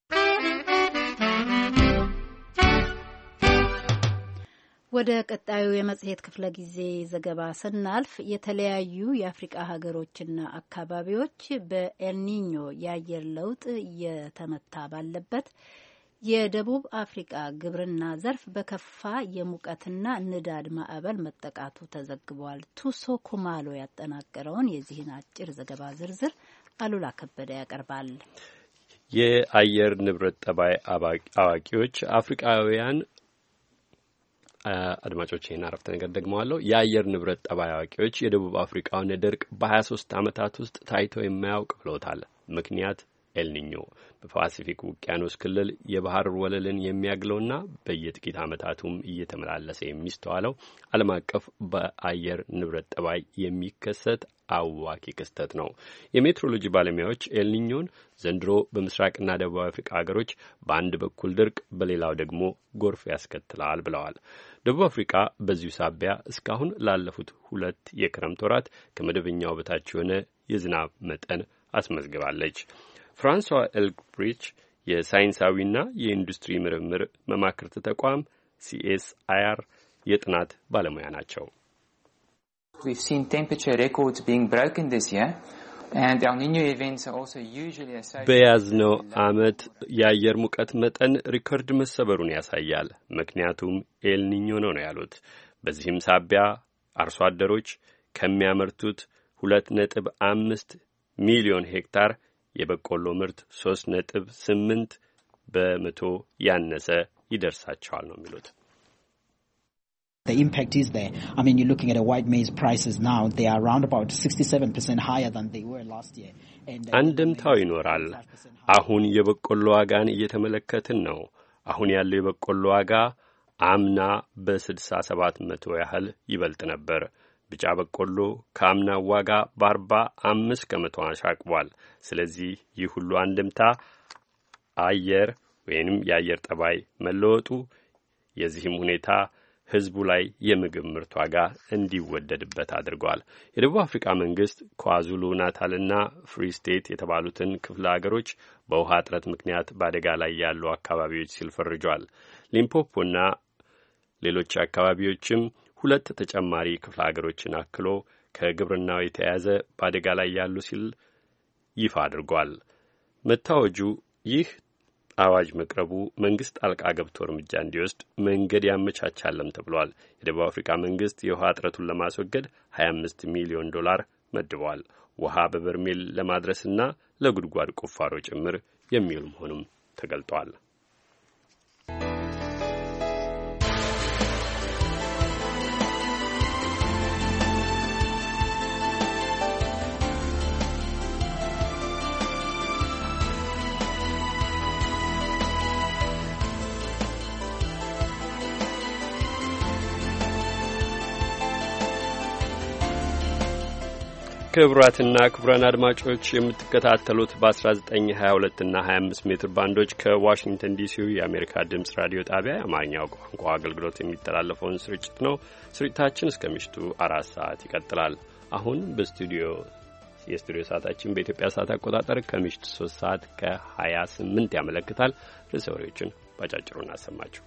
ወደ ቀጣዩ የመጽሔት ክፍለ ጊዜ ዘገባ ስናልፍ የተለያዩ የአፍሪቃ ሀገሮችና አካባቢዎች በኤልኒኞ የአየር ለውጥ እየተመታ ባለበት የደቡብ አፍሪቃ ግብርና ዘርፍ በከፋ የሙቀትና ንዳድ ማዕበል መጠቃቱ ተዘግቧል። ቱሶ ኩማሎ ያጠናቀረውን የዚህን አጭር ዘገባ ዝርዝር አሉላ ከበደ ያቀርባል። የአየር ንብረት ጠባይ አዋቂዎች አፍሪካውያን አድማጮች ይህን አረፍተ ነገር ደግመዋለሁ። የአየር ንብረት ጠባይ አዋቂዎች የደቡብ አፍሪካውን ድርቅ በሀያ ሶስት ዓመታት ውስጥ ታይቶ የማያውቅ ብለውታል። ምክንያት ኤልኒኞ በፓሲፊክ ውቅያኖስ ክልል የባህር ወለልን የሚያግለውና በየጥቂት ዓመታቱም እየተመላለሰ የሚስተዋለው ዓለም አቀፍ በአየር ንብረት ጠባይ የሚከሰት አዋኪ ክስተት ነው። የሜትሮሎጂ ባለሙያዎች ኤልኒኞን ዘንድሮ በምስራቅና ደቡብ አፍሪካ ሀገሮች በአንድ በኩል ድርቅ፣ በሌላው ደግሞ ጎርፍ ያስከትላል ብለዋል። ደቡብ አፍሪካ በዚሁ ሳቢያ እስካሁን ላለፉት ሁለት የክረምት ወራት ከመደበኛው በታች የሆነ የዝናብ መጠን አስመዝግባለች። ፍራንሷ ኤልግብሪች የሳይንሳዊና የኢንዱስትሪ ምርምር መማክርት ተቋም ሲኤስአይአር የጥናት ባለሙያ ናቸው። We've seen temperature records being broken this year and El Niño events are also usually associated በያዝነው ዓመት የአየር ሙቀት መጠን ሪኮርድ መሰበሩን ያሳያል። ምክንያቱም ኤል ኒኞ ነው ነው ያሉት። በዚህም ሳቢያ አርሶ አደሮች ከሚያመርቱት ሁለት ነጥብ አምስት ሚሊዮን ሄክታር የበቆሎ ምርት ሶስት ነጥብ ስምንት በመቶ ያነሰ ይደርሳቸዋል ነው የሚሉት። The impact is there. I mean, you're looking at a white maize prices now. They are around about sixty-seven percent higher than they were last year. አንድምታው ይኖራል። አሁን የበቆሎ ዋጋን እየተመለከትን ነው። አሁን ያለው የበቆሎ ዋጋ አምና በስድሳ ሰባት መቶ ያህል ይበልጥ ነበር። ቢጫ በቆሎ ከአምና ዋጋ በአርባ አምስት ከመቶ አሻቅቧል። ስለዚህ ይህ ሁሉ አንድምታ አየር ወይንም የአየር ጠባይ መለወጡ የዚህም ሁኔታ ህዝቡ ላይ የምግብ ምርት ዋጋ እንዲወደድበት አድርጓል። የደቡብ አፍሪካ መንግስት ኳዙሉ ናታልና ፍሪ ስቴት የተባሉትን ክፍለ ሀገሮች በውሃ እጥረት ምክንያት በአደጋ ላይ ያሉ አካባቢዎች ሲል ፈርጇል። ሊምፖፖና ሌሎች አካባቢዎችም ሁለት ተጨማሪ ክፍለ ሀገሮችን አክሎ ከግብርናው የተያያዘ በአደጋ ላይ ያሉ ሲል ይፋ አድርጓል። መታወጁ ይህ አዋጅ መቅረቡ መንግስት ጣልቃ ገብቶ እርምጃ እንዲወስድ መንገድ ያመቻቻለም ተብሏል። የደቡብ አፍሪካ መንግስት የውሃ እጥረቱን ለማስወገድ ሀያ አምስት ሚሊዮን ዶላር መድቧል። ውሃ በበርሜል ለማድረስና ለጉድጓድ ቁፋሮ ጭምር የሚውል መሆኑም ተገልጧል። ክቡራትና ክቡራን አድማጮች የምትከታተሉት በ19፣ ሀያ ሁለት እና ሀያ አምስት ሜትር ባንዶች ከዋሽንግተን ዲሲው የአሜሪካ ድምጽ ራዲዮ ጣቢያ የአማርኛው ቋንቋ አገልግሎት የሚተላለፈውን ስርጭት ነው። ስርጭታችን እስከ ምሽቱ አራት ሰዓት ይቀጥላል። አሁን በስቱዲዮ የስቱዲዮ ሰዓታችን በኢትዮጵያ ሰዓት አቆጣጠር ከምሽቱ ሶስት ሰዓት ከሀያ ስምንት ያመለክታል። ርዕሰ ወሬዎችን ባጫጭሩ እናሰማችሁ።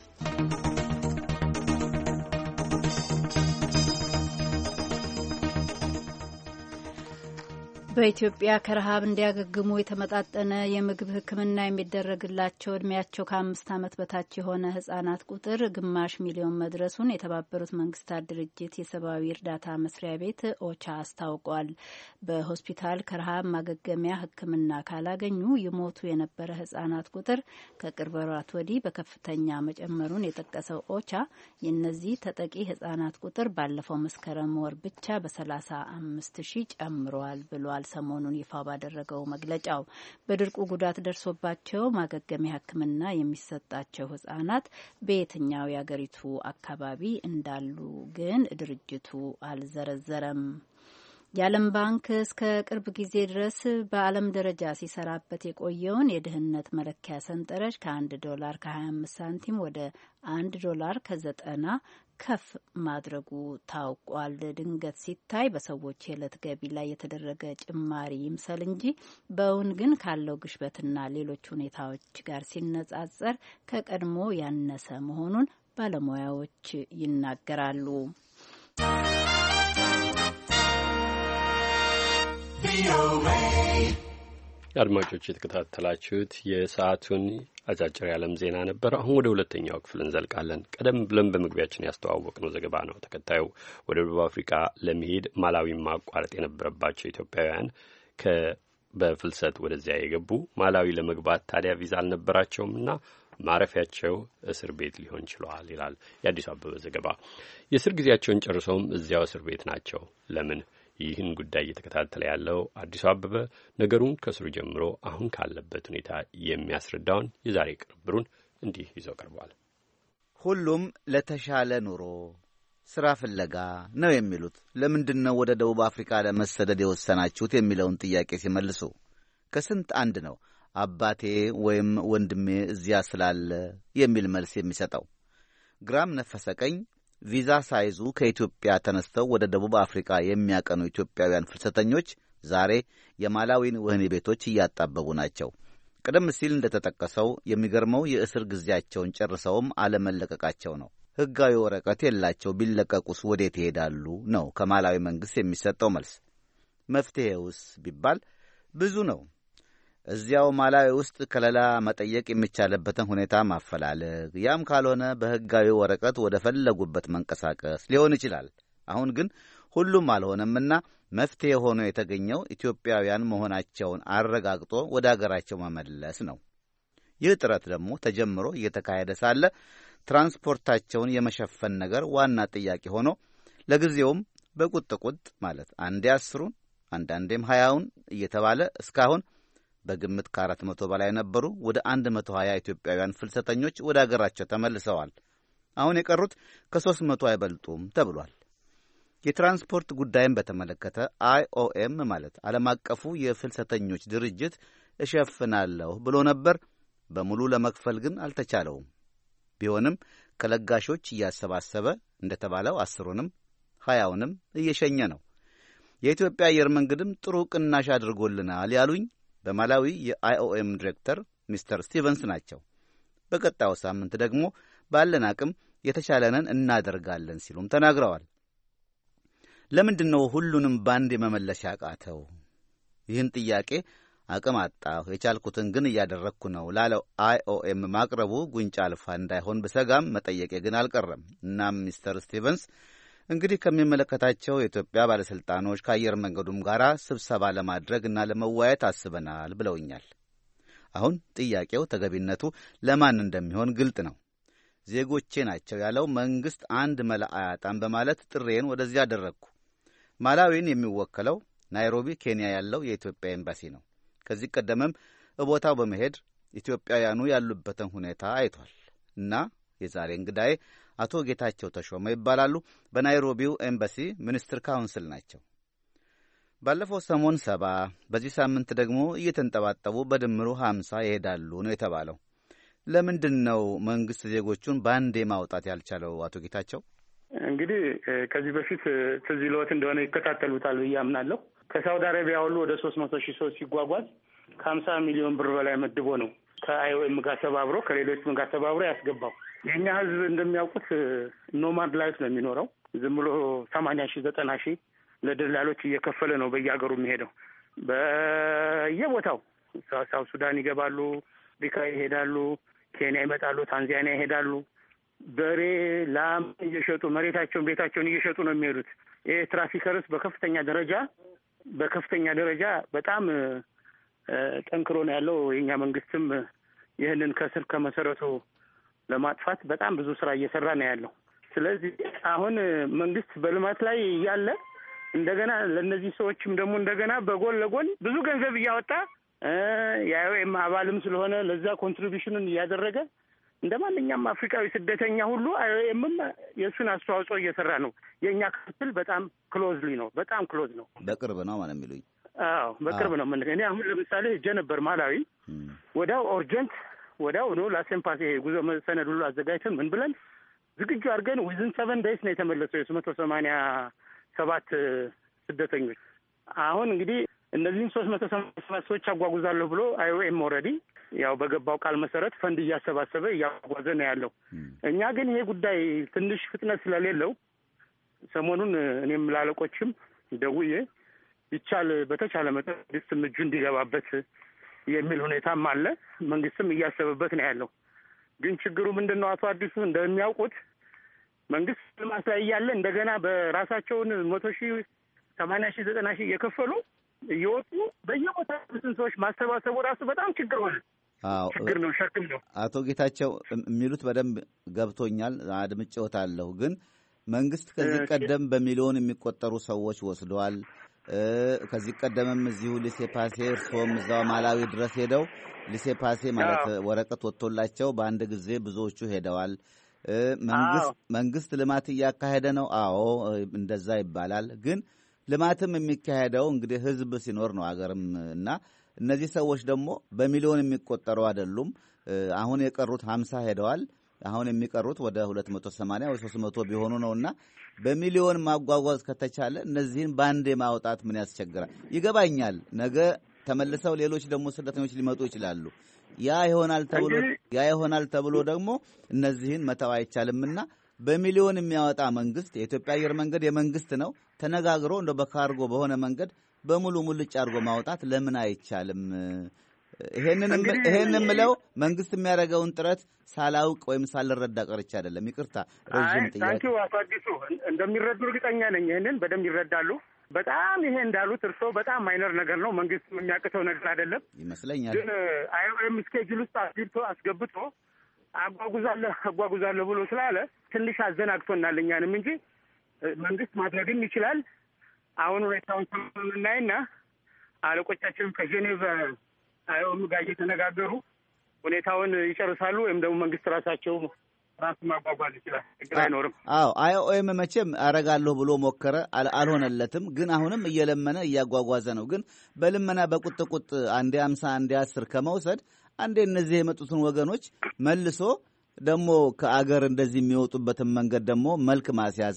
በኢትዮጵያ ከረሃብ እንዲያገግሙ የተመጣጠነ የምግብ ሕክምና የሚደረግላቸው እድሜያቸው ከአምስት ዓመት በታች የሆነ ህጻናት ቁጥር ግማሽ ሚሊዮን መድረሱን የተባበሩት መንግስታት ድርጅት የሰብአዊ እርዳታ መስሪያ ቤት ኦቻ አስታውቋል። በሆስፒታል ከረሃብ ማገገሚያ ሕክምና ካላገኙ ይሞቱ የነበረ ህጻናት ቁጥር ከቅርብ ወራት ወዲህ በከፍተኛ መጨመሩን የጠቀሰው ኦቻ የእነዚህ ተጠቂ ህጻናት ቁጥር ባለፈው መስከረም ወር ብቻ በሰላሳ አምስት ሺህ ጨምሯል ብሏል። ሰሞኑን ይፋ ባደረገው መግለጫው በድርቁ ጉዳት ደርሶባቸው ማገገሚያ ሕክምና የሚሰጣቸው ህጻናት በየትኛው የአገሪቱ አካባቢ እንዳሉ ግን ድርጅቱ አልዘረዘረም። የዓለም ባንክ እስከ ቅርብ ጊዜ ድረስ በዓለም ደረጃ ሲሰራበት የቆየውን የድህነት መለኪያ ሰንጠረዥ ከአንድ ዶላር ከሀያ አምስት ሳንቲም ወደ አንድ ዶላር ከዘጠና ከፍ ማድረጉ ታውቋል። ድንገት ሲታይ በሰዎች የዕለት ገቢ ላይ የተደረገ ጭማሪ ይምሰል እንጂ በእውን ግን ካለው ግሽበትና ሌሎች ሁኔታዎች ጋር ሲነጻጸር ከቀድሞ ያነሰ መሆኑን ባለሙያዎች ይናገራሉ። አድማጮች የተከታተላችሁት የሰዓቱን አጫጭር የዓለም ዜና ነበር። አሁን ወደ ሁለተኛው ክፍል እንዘልቃለን። ቀደም ብለን በመግቢያችን ያስተዋወቅነው ዘገባ ነው ተከታዩ። ወደ ደቡብ አፍሪካ ለመሄድ ማላዊ ማቋረጥ የነበረባቸው ኢትዮጵያውያን በፍልሰት ወደዚያ የገቡ ማላዊ ለመግባት ታዲያ ቪዛ አልነበራቸውምና ማረፊያቸው እስር ቤት ሊሆን ችሏል ይላል የአዲሱ አበበ ዘገባ። የእስር ጊዜያቸውን ጨርሰውም እዚያው እስር ቤት ናቸው። ለምን? ይህን ጉዳይ እየተከታተለ ያለው አዲሱ አበበ ነገሩን ከስሩ ጀምሮ አሁን ካለበት ሁኔታ የሚያስረዳውን የዛሬ ቅርብሩን እንዲህ ይዘው ቀርቧል። ሁሉም ለተሻለ ኑሮ ስራ ፍለጋ ነው የሚሉት። ለምንድን ነው ወደ ደቡብ አፍሪካ ለመሰደድ የወሰናችሁት የሚለውን ጥያቄ ሲመልሱ ከስንት አንድ ነው አባቴ ወይም ወንድሜ እዚያ ስላለ የሚል መልስ የሚሰጠው። ግራም ነፈሰ ቀኝ ቪዛ ሳይዙ ከኢትዮጵያ ተነስተው ወደ ደቡብ አፍሪካ የሚያቀኑ ኢትዮጵያውያን ፍልሰተኞች ዛሬ የማላዊን ወህኒ ቤቶች እያጣበቡ ናቸው። ቀደም ሲል እንደተጠቀሰው የሚገርመው የእስር ጊዜያቸውን ጨርሰውም አለመለቀቃቸው ነው። ሕጋዊ ወረቀት የላቸው፣ ቢለቀቁስ ወዴት ይሄዳሉ ነው ከማላዊ መንግሥት የሚሰጠው መልስ። መፍትሔውስ ቢባል ብዙ ነው። እዚያው ማላዊ ውስጥ ከለላ መጠየቅ የሚቻልበትን ሁኔታ ማፈላለግ፣ ያም ካልሆነ በሕጋዊ ወረቀት ወደ ፈለጉበት መንቀሳቀስ ሊሆን ይችላል። አሁን ግን ሁሉም አልሆነምና መፍትሔ ሆኖ የተገኘው ኢትዮጵያውያን መሆናቸውን አረጋግጦ ወደ አገራቸው መመለስ ነው። ይህ ጥረት ደግሞ ተጀምሮ እየተካሄደ ሳለ ትራንስፖርታቸውን የመሸፈን ነገር ዋና ጥያቄ ሆኖ ለጊዜውም በቁጥቁጥ ማለት አንዴ አስሩን አንዳንዴም ሀያውን እየተባለ እስካሁን በግምት ከአራት መቶ በላይ ነበሩ ወደ አንድ መቶ ሀያ ኢትዮጵያውያን ፍልሰተኞች ወደ አገራቸው ተመልሰዋል። አሁን የቀሩት ከሦስት መቶ አይበልጡም ተብሏል። የትራንስፖርት ጉዳይን በተመለከተ አይኦኤም ማለት ዓለም አቀፉ የፍልሰተኞች ድርጅት እሸፍናለሁ ብሎ ነበር። በሙሉ ለመክፈል ግን አልተቻለውም። ቢሆንም ከለጋሾች እያሰባሰበ እንደተባለው አስሩንም ሀያውንም እየሸኘ ነው። የኢትዮጵያ አየር መንገድም ጥሩ ቅናሽ አድርጎልናል ያሉኝ በማላዊ የአይኦኤም ዲሬክተር ሚስተር ስቲቨንስ ናቸው። በቀጣዩ ሳምንት ደግሞ ባለን አቅም የተቻለንን እናደርጋለን ሲሉም ተናግረዋል። ለምንድን ነው ሁሉንም ባንድ የመመለስ ያቃተው? ይህን ጥያቄ አቅም አጣሁ፣ የቻልኩትን ግን እያደረግኩ ነው ላለው አይኦኤም ማቅረቡ ጉንጫ አልፋ እንዳይሆን ብሰጋም መጠየቄ ግን አልቀረም። እናም ሚስተር ስቲቨንስ እንግዲህ ከሚመለከታቸው የኢትዮጵያ ባለሥልጣኖች ከአየር መንገዱም ጋር ስብሰባ ለማድረግ እና ለመወያየት አስበናል ብለውኛል። አሁን ጥያቄው ተገቢነቱ ለማን እንደሚሆን ግልጥ ነው። ዜጎቼ ናቸው ያለው መንግሥት አንድ መላ አያጣም በማለት ጥሬን ወደዚያ አደረግኩ። ማላዊን የሚወከለው ናይሮቢ ኬንያ ያለው የኢትዮጵያ ኤምባሲ ነው። ከዚህ ቀደምም እቦታው በመሄድ ኢትዮጵያውያኑ ያሉበትን ሁኔታ አይቷል እና የዛሬ እንግዳዬ አቶ ጌታቸው ተሾመ ይባላሉ። በናይሮቢው ኤምባሲ ሚኒስትር ካውንስል ናቸው። ባለፈው ሰሞን ሰባ በዚህ ሳምንት ደግሞ እየተንጠባጠቡ በድምሩ ሀምሳ ይሄዳሉ ነው የተባለው። ለምንድን ነው መንግስት ዜጎቹን በአንዴ ማውጣት ያልቻለው? አቶ ጌታቸው እንግዲህ ከዚህ በፊት ትዝ ይለዎት እንደሆነ ይከታተሉታል ብዬ አምናለሁ። ከሳውዲ አረቢያ ሁሉ ወደ ሶስት መቶ ሺህ ሰው ሲጓጓዝ ከሀምሳ ሚሊዮን ብር በላይ መድቦ ነው ከአይኦኤም ጋር ተባብሮ ከሌሎችም ጋር ተባብሮ ያስገባው። የእኛ ህዝብ እንደሚያውቁት ኖማድ ላይፍ ነው የሚኖረው። ዝም ብሎ ሰማንያ ሺህ ዘጠና ሺህ ለደላሎች እየከፈለ ነው በየሀገሩ የሚሄደው። በየቦታው ሳውት ሱዳን ይገባሉ፣ አፍሪካ ይሄዳሉ፣ ኬንያ ይመጣሉ፣ ታንዛኒያ ይሄዳሉ። በሬ ላም እየሸጡ መሬታቸውን ቤታቸውን እየሸጡ ነው የሚሄዱት። ይሄ ትራፊከርስ በከፍተኛ ደረጃ በከፍተኛ ደረጃ በጣም ጠንክሮ ነው ያለው። የኛ መንግስትም ይህንን ከስር ከመሰረቱ ለማጥፋት በጣም ብዙ ስራ እየሰራ ነው ያለው። ስለዚህ አሁን መንግስት በልማት ላይ እያለ እንደገና ለነዚህ ሰዎችም ደግሞ እንደገና በጎን ለጎን ብዙ ገንዘብ እያወጣ የአይኦኤም አባልም ስለሆነ ለዛ ኮንትሪቢዩሽኑን እያደረገ እንደ ማንኛውም አፍሪካዊ ስደተኛ ሁሉ አይኦኤምም የእሱን አስተዋጽኦ እየሰራ ነው። የእኛ ክፍል በጣም ክሎዝሊ ነው፣ በጣም ክሎዝ ነው። በቅርብ ነው ማለት የሚሉኝ? አዎ በቅርብ ነው። ምን እኔ አሁን ለምሳሌ ሄጄ ነበር ማላዊ። ወዲያው ኦርጀንት ወዲያው ነው ላሴምፓሴ ጉዞ ሰነድ ሁሉ አዘጋጅተን ምን ብለን ዝግጁ አድርገን ዊዝን ሰቨን ዴይስ ነው የተመለሰው የሶስት መቶ ሰማንያ ሰባት ስደተኞች። አሁን እንግዲህ እነዚህን ሶስት መቶ ሰማንያ ሰባት ሰዎች አጓጉዛለሁ ብሎ አይኦኤም ኦልሬዲ ያው በገባው ቃል መሰረት ፈንድ እያሰባሰበ እያጓዘ ነው ያለው። እኛ ግን ይሄ ጉዳይ ትንሽ ፍጥነት ስለሌለው ሰሞኑን እኔም ላለቆችም ደውዬ ይቻል በተቻለ መጠን መንግስትም እጁ እንዲገባበት የሚል ሁኔታም አለ። መንግስትም እያሰበበት ነው ያለው። ግን ችግሩ ምንድን ነው? አቶ አዲሱ እንደሚያውቁት መንግስት ልማት ላይ እያለ እንደገና በራሳቸውን መቶ ሺህ ሰማንያ ሺህ ዘጠና ሺህ እየከፈሉ እየወጡ በየቦታው ብዙ ሰዎች ማሰባሰቡ ራሱ በጣም ችግር ሆነ። አዎ ችግር ነው፣ ሸክም ነው። አቶ ጌታቸው የሚሉት በደንብ ገብቶኛል፣ አድምጬዎታለሁ። ግን መንግስት ከዚህ ቀደም በሚሊዮን የሚቆጠሩ ሰዎች ወስደዋል። ከዚህ ቀደምም እዚሁ ሊሴ ፓሴ እርስዎም እዛው ማላዊ ድረስ ሄደው ሊሴ ፓሴ ማለት ወረቀት ወጥቶላቸው በአንድ ጊዜ ብዙዎቹ ሄደዋል። መንግስት መንግስት ልማት እያካሄደ ነው። አዎ እንደዛ ይባላል። ግን ልማትም የሚካሄደው እንግዲህ ህዝብ ሲኖር ነው አገርም እና እነዚህ ሰዎች ደግሞ በሚሊዮን የሚቆጠሩ አይደሉም። አሁን የቀሩት ሀምሳ ሄደዋል። አሁን የሚቀሩት ወደ ሁለት መቶ ሰማንያ ወይ ሶስት መቶ ቢሆኑ ነውና በሚሊዮን ማጓጓዝ ከተቻለ እነዚህን ባንዴ ማውጣት ምን ያስቸግራል? ይገባኛል። ነገ ተመልሰው ሌሎች ደግሞ ስደተኞች ሊመጡ ይችላሉ። ያ ይሆናል ተብሎ ያ ይሆናል ተብሎ ደግሞ እነዚህን መተው አይቻልምና በሚሊዮን የሚያወጣ መንግስት የኢትዮጵያ አየር መንገድ የመንግስት ነው ተነጋግሮ እንደ በካርጎ በሆነ መንገድ በሙሉ ሙልጭ አድርጎ ማውጣት ለምን አይቻልም? ይሄንን ይሄንን ምለው መንግስት የሚያደርገውን ጥረት ሳላውቅ ወይም ሳልረዳ ቀርቼ አይደለም። ይቅርታ ረጅም ጥያቄ። ታንኪው አቶ አዲሱ እንደሚረዱ እርግጠኛ ነኝ። ይሄንን በደንብ ይረዳሉ። በጣም ይሄ እንዳሉት እርሶ በጣም ማይነር ነገር ነው፣ መንግስት የሚያቅተው ነገር አይደለም ይመስለኛል። ግን አይኦኤም ስኬጁል ውስጥ አስገብቶ አስገብቶ አጓጉዛለሁ አጓጉዛለሁ ብሎ ስላለ ትንሽ አዘናግቶናል እኛንም እንጂ መንግስት ማድረግም ይችላል። አሁን ሁኔታውን እናይና አለቆቻችን ከጄኔቭ አይኦኤም ጋር እየተነጋገሩ ሁኔታውን ይጨርሳሉ፣ ወይም ደግሞ መንግስት ራሳቸው ራሱ ማጓጓዝ ይችላል። ችግር አይኖርም። አዎ አይኦኤም መቼም አረጋለሁ ብሎ ሞከረ፣ አልሆነለትም። ግን አሁንም እየለመነ እያጓጓዘ ነው። ግን በልመና በቁጥቁጥ አንዴ አምሳ አንዴ አስር ከመውሰድ አንዴ እነዚህ የመጡትን ወገኖች መልሶ ደግሞ ከአገር እንደዚህ የሚወጡበትን መንገድ ደግሞ መልክ ማስያዝ፣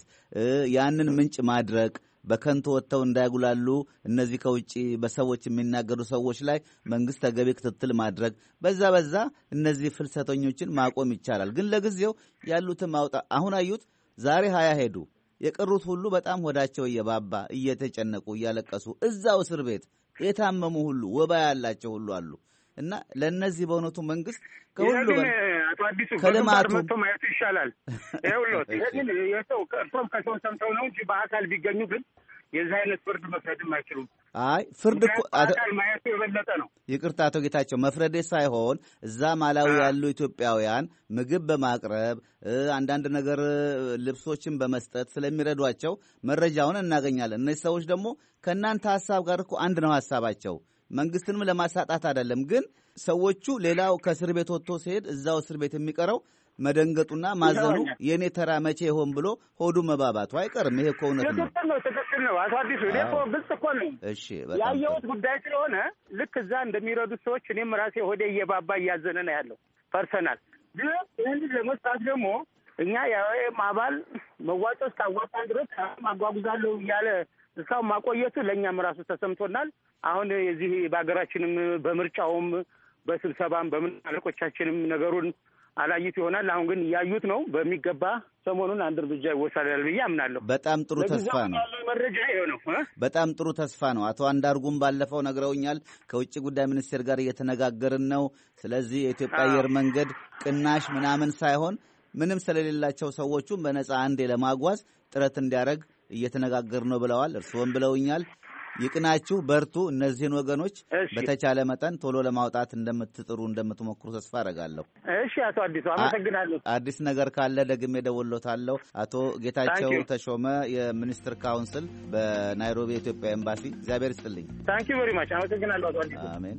ያንን ምንጭ ማድረግ፣ በከንቱ ወጥተው እንዳይጉላሉ እነዚህ ከውጪ በሰዎች የሚናገሩ ሰዎች ላይ መንግስት ተገቢ ክትትል ማድረግ፣ በዛ በዛ እነዚህ ፍልሰተኞችን ማቆም ይቻላል። ግን ለጊዜው ያሉትን ማውጣ አሁን አዩት። ዛሬ ሀያ ሄዱ። የቀሩት ሁሉ በጣም ሆዳቸው እየባባ እየተጨነቁ እያለቀሱ እዛው እስር ቤት የታመሙ ሁሉ ወባ ያላቸው ሁሉ አሉ። እና ለነዚህ በእውነቱ መንግስት ከሁሉ አቶ አዲሱ ከልማቱ መጥቶ ማየት ይሻላል። ይኸውልዎት ይሄን የሰው ከርቶም ከሰው ሰምተው ነው እንጂ በአካል ቢገኙ ግን የዚህ አይነት ፍርድ መፍረድም አይችሉም። አይ ፍርድ እኮ አካል ማየቱ የበለጠ ነው። ይቅርታ አቶ ጌታቸው መፍረዴ ሳይሆን እዛ ማላዊ ያሉ ኢትዮጵያውያን ምግብ በማቅረብ አንዳንድ ነገር ልብሶችን በመስጠት ስለሚረዷቸው መረጃውን እናገኛለን። እነዚህ ሰዎች ደግሞ ከእናንተ ሀሳብ ጋር እኮ አንድ ነው ሀሳባቸው። መንግስትንም ለማሳጣት አይደለም። ግን ሰዎቹ ሌላው ከእስር ቤት ወጥቶ ሲሄድ እዛው እስር ቤት የሚቀረው መደንገጡና ማዘኑ የኔ ተራ መቼ ይሆን ብሎ ሆዱ መባባቱ አይቀርም። ይሄ እኮ እውነት ነው። ትክክል ነው፣ ትክክል ነው አቶ አዲሱ። እኔ እኮ ግልጽ እኮ ነው እሺ፣ በጣም ያየሁት ጉዳይ ስለሆነ ልክ እዛ እንደሚረዱት ሰዎች እኔም ራሴ ሆዴ እየባባ እያዘነ ነው ያለው ፐርሰናል። ግን ይህን ለመስራት ደግሞ እኛ የአይኦኤም አባል መዋጮ እስካዋጣን ድረስ ማጓጉዛለሁ እያለ እስካሁን ማቆየቱ ለእኛም ራሱ ተሰምቶናል። አሁን የዚህ በሀገራችንም በምርጫውም በስብሰባም በምን አለቆቻችንም ነገሩን አላዩት ይሆናል። አሁን ግን እያዩት ነው። በሚገባ ሰሞኑን አንድ እርምጃ ይወሰዳል ብዬ አምናለሁ። በጣም ጥሩ ተስፋ ነው። መረጃ ይሄው ነው። በጣም ጥሩ ተስፋ ነው። አቶ አንዳርጉም ባለፈው ነግረውኛል። ከውጭ ጉዳይ ሚኒስቴር ጋር እየተነጋገርን ነው። ስለዚህ የኢትዮጵያ አየር መንገድ ቅናሽ ምናምን ሳይሆን ምንም ስለሌላቸው ሰዎቹም በነጻ አንዴ ለማጓዝ ጥረት እንዲያደርግ እየተነጋገር ነው ብለዋል። እርስዎም ብለውኛል። ይቅናችሁ፣ በርቱ። እነዚህን ወገኖች በተቻለ መጠን ቶሎ ለማውጣት እንደምትጥሩ እንደምትሞክሩ ተስፋ አደርጋለሁ። እሺ አቶ አዲሱ አመሰግናለሁ። አዲስ ነገር ካለ ደግሜ ደውሎታለሁ። አቶ ጌታቸው ተሾመ የሚኒስትር ካውንስል በናይሮቢ የኢትዮጵያ ኤምባሲ። እግዚአብሔር ይስጥልኝ። ታንክ ዩ ቬሪ ማች። አመሰግናለሁ አቶ አዲሱ። አሜን።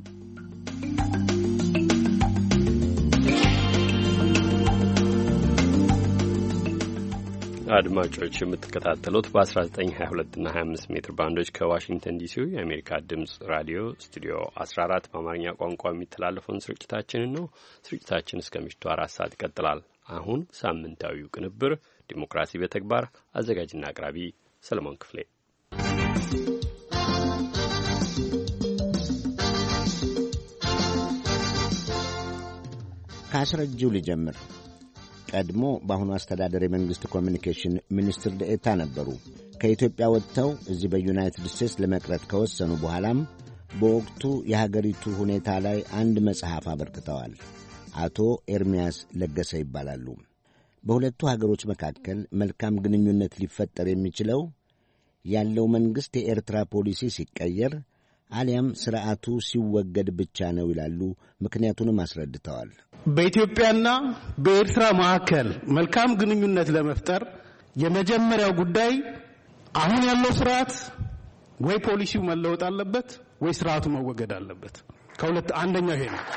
አድማጮች የምትከታተሉት በ19፣ ሀያ ሁለት እና ሀያ አምስት ሜትር ባንዶች ከዋሽንግተን ዲሲው የአሜሪካ ድምፅ ራዲዮ ስቱዲዮ አስራ አራት በአማርኛ ቋንቋ የሚተላለፈውን ስርጭታችንን ነው። ስርጭታችን እስከ ምሽቱ አራት ሰዓት ይቀጥላል። አሁን ሳምንታዊው ቅንብር ዲሞክራሲ በተግባር አዘጋጅና አቅራቢ ሰለሞን ክፍሌ። ከአስረጂው ልጀምር። ቀድሞ በአሁኑ አስተዳደር የመንግሥት ኮሚኒኬሽን ሚኒስትር ደኤታ ነበሩ። ከኢትዮጵያ ወጥተው እዚህ በዩናይትድ ስቴትስ ለመቅረት ከወሰኑ በኋላም በወቅቱ የሀገሪቱ ሁኔታ ላይ አንድ መጽሐፍ አበርክተዋል። አቶ ኤርምያስ ለገሰ ይባላሉ። በሁለቱ ሀገሮች መካከል መልካም ግንኙነት ሊፈጠር የሚችለው ያለው መንግሥት የኤርትራ ፖሊሲ ሲቀየር፣ አሊያም ስርዓቱ ሲወገድ ብቻ ነው ይላሉ። ምክንያቱንም አስረድተዋል። በኢትዮጵያና በኤርትራ መካከል መልካም ግንኙነት ለመፍጠር የመጀመሪያው ጉዳይ አሁን ያለው ስርዓት ወይ ፖሊሲው መለወጥ አለበት ወይ ስርዓቱ መወገድ አለበት። ከሁለት አንደኛው ይሄ ነው።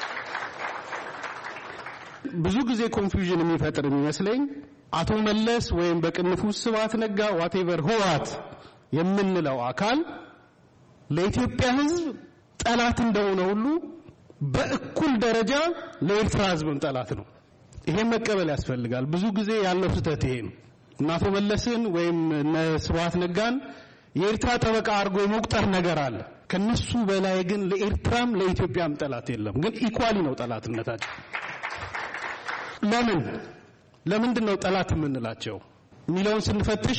ብዙ ጊዜ ኮንፊውዥን የሚፈጥር የሚመስለኝ አቶ መለስ ወይም በቅንፉ ስብሐት ነጋ ዋቴቨር ህወሓት የምንለው አካል ለኢትዮጵያ ህዝብ ጠላት እንደሆነ ሁሉ በእኩል ደረጃ ለኤርትራ ህዝብም ጠላት ነው። ይሄን መቀበል ያስፈልጋል። ብዙ ጊዜ ያለው ስህተት ይሄ ነው። አቶ መለስን ወይም ስብሐት ነጋን የኤርትራ ጠበቃ አድርጎ የመቁጠር ነገር አለ። ከነሱ በላይ ግን ለኤርትራም ለኢትዮጵያም ጠላት የለም። ግን ኢኳሊ ነው ጠላትነታቸው። ለምን ለምንድነው ጠላት የምንላቸው ሚሊዮን ስንፈትሽ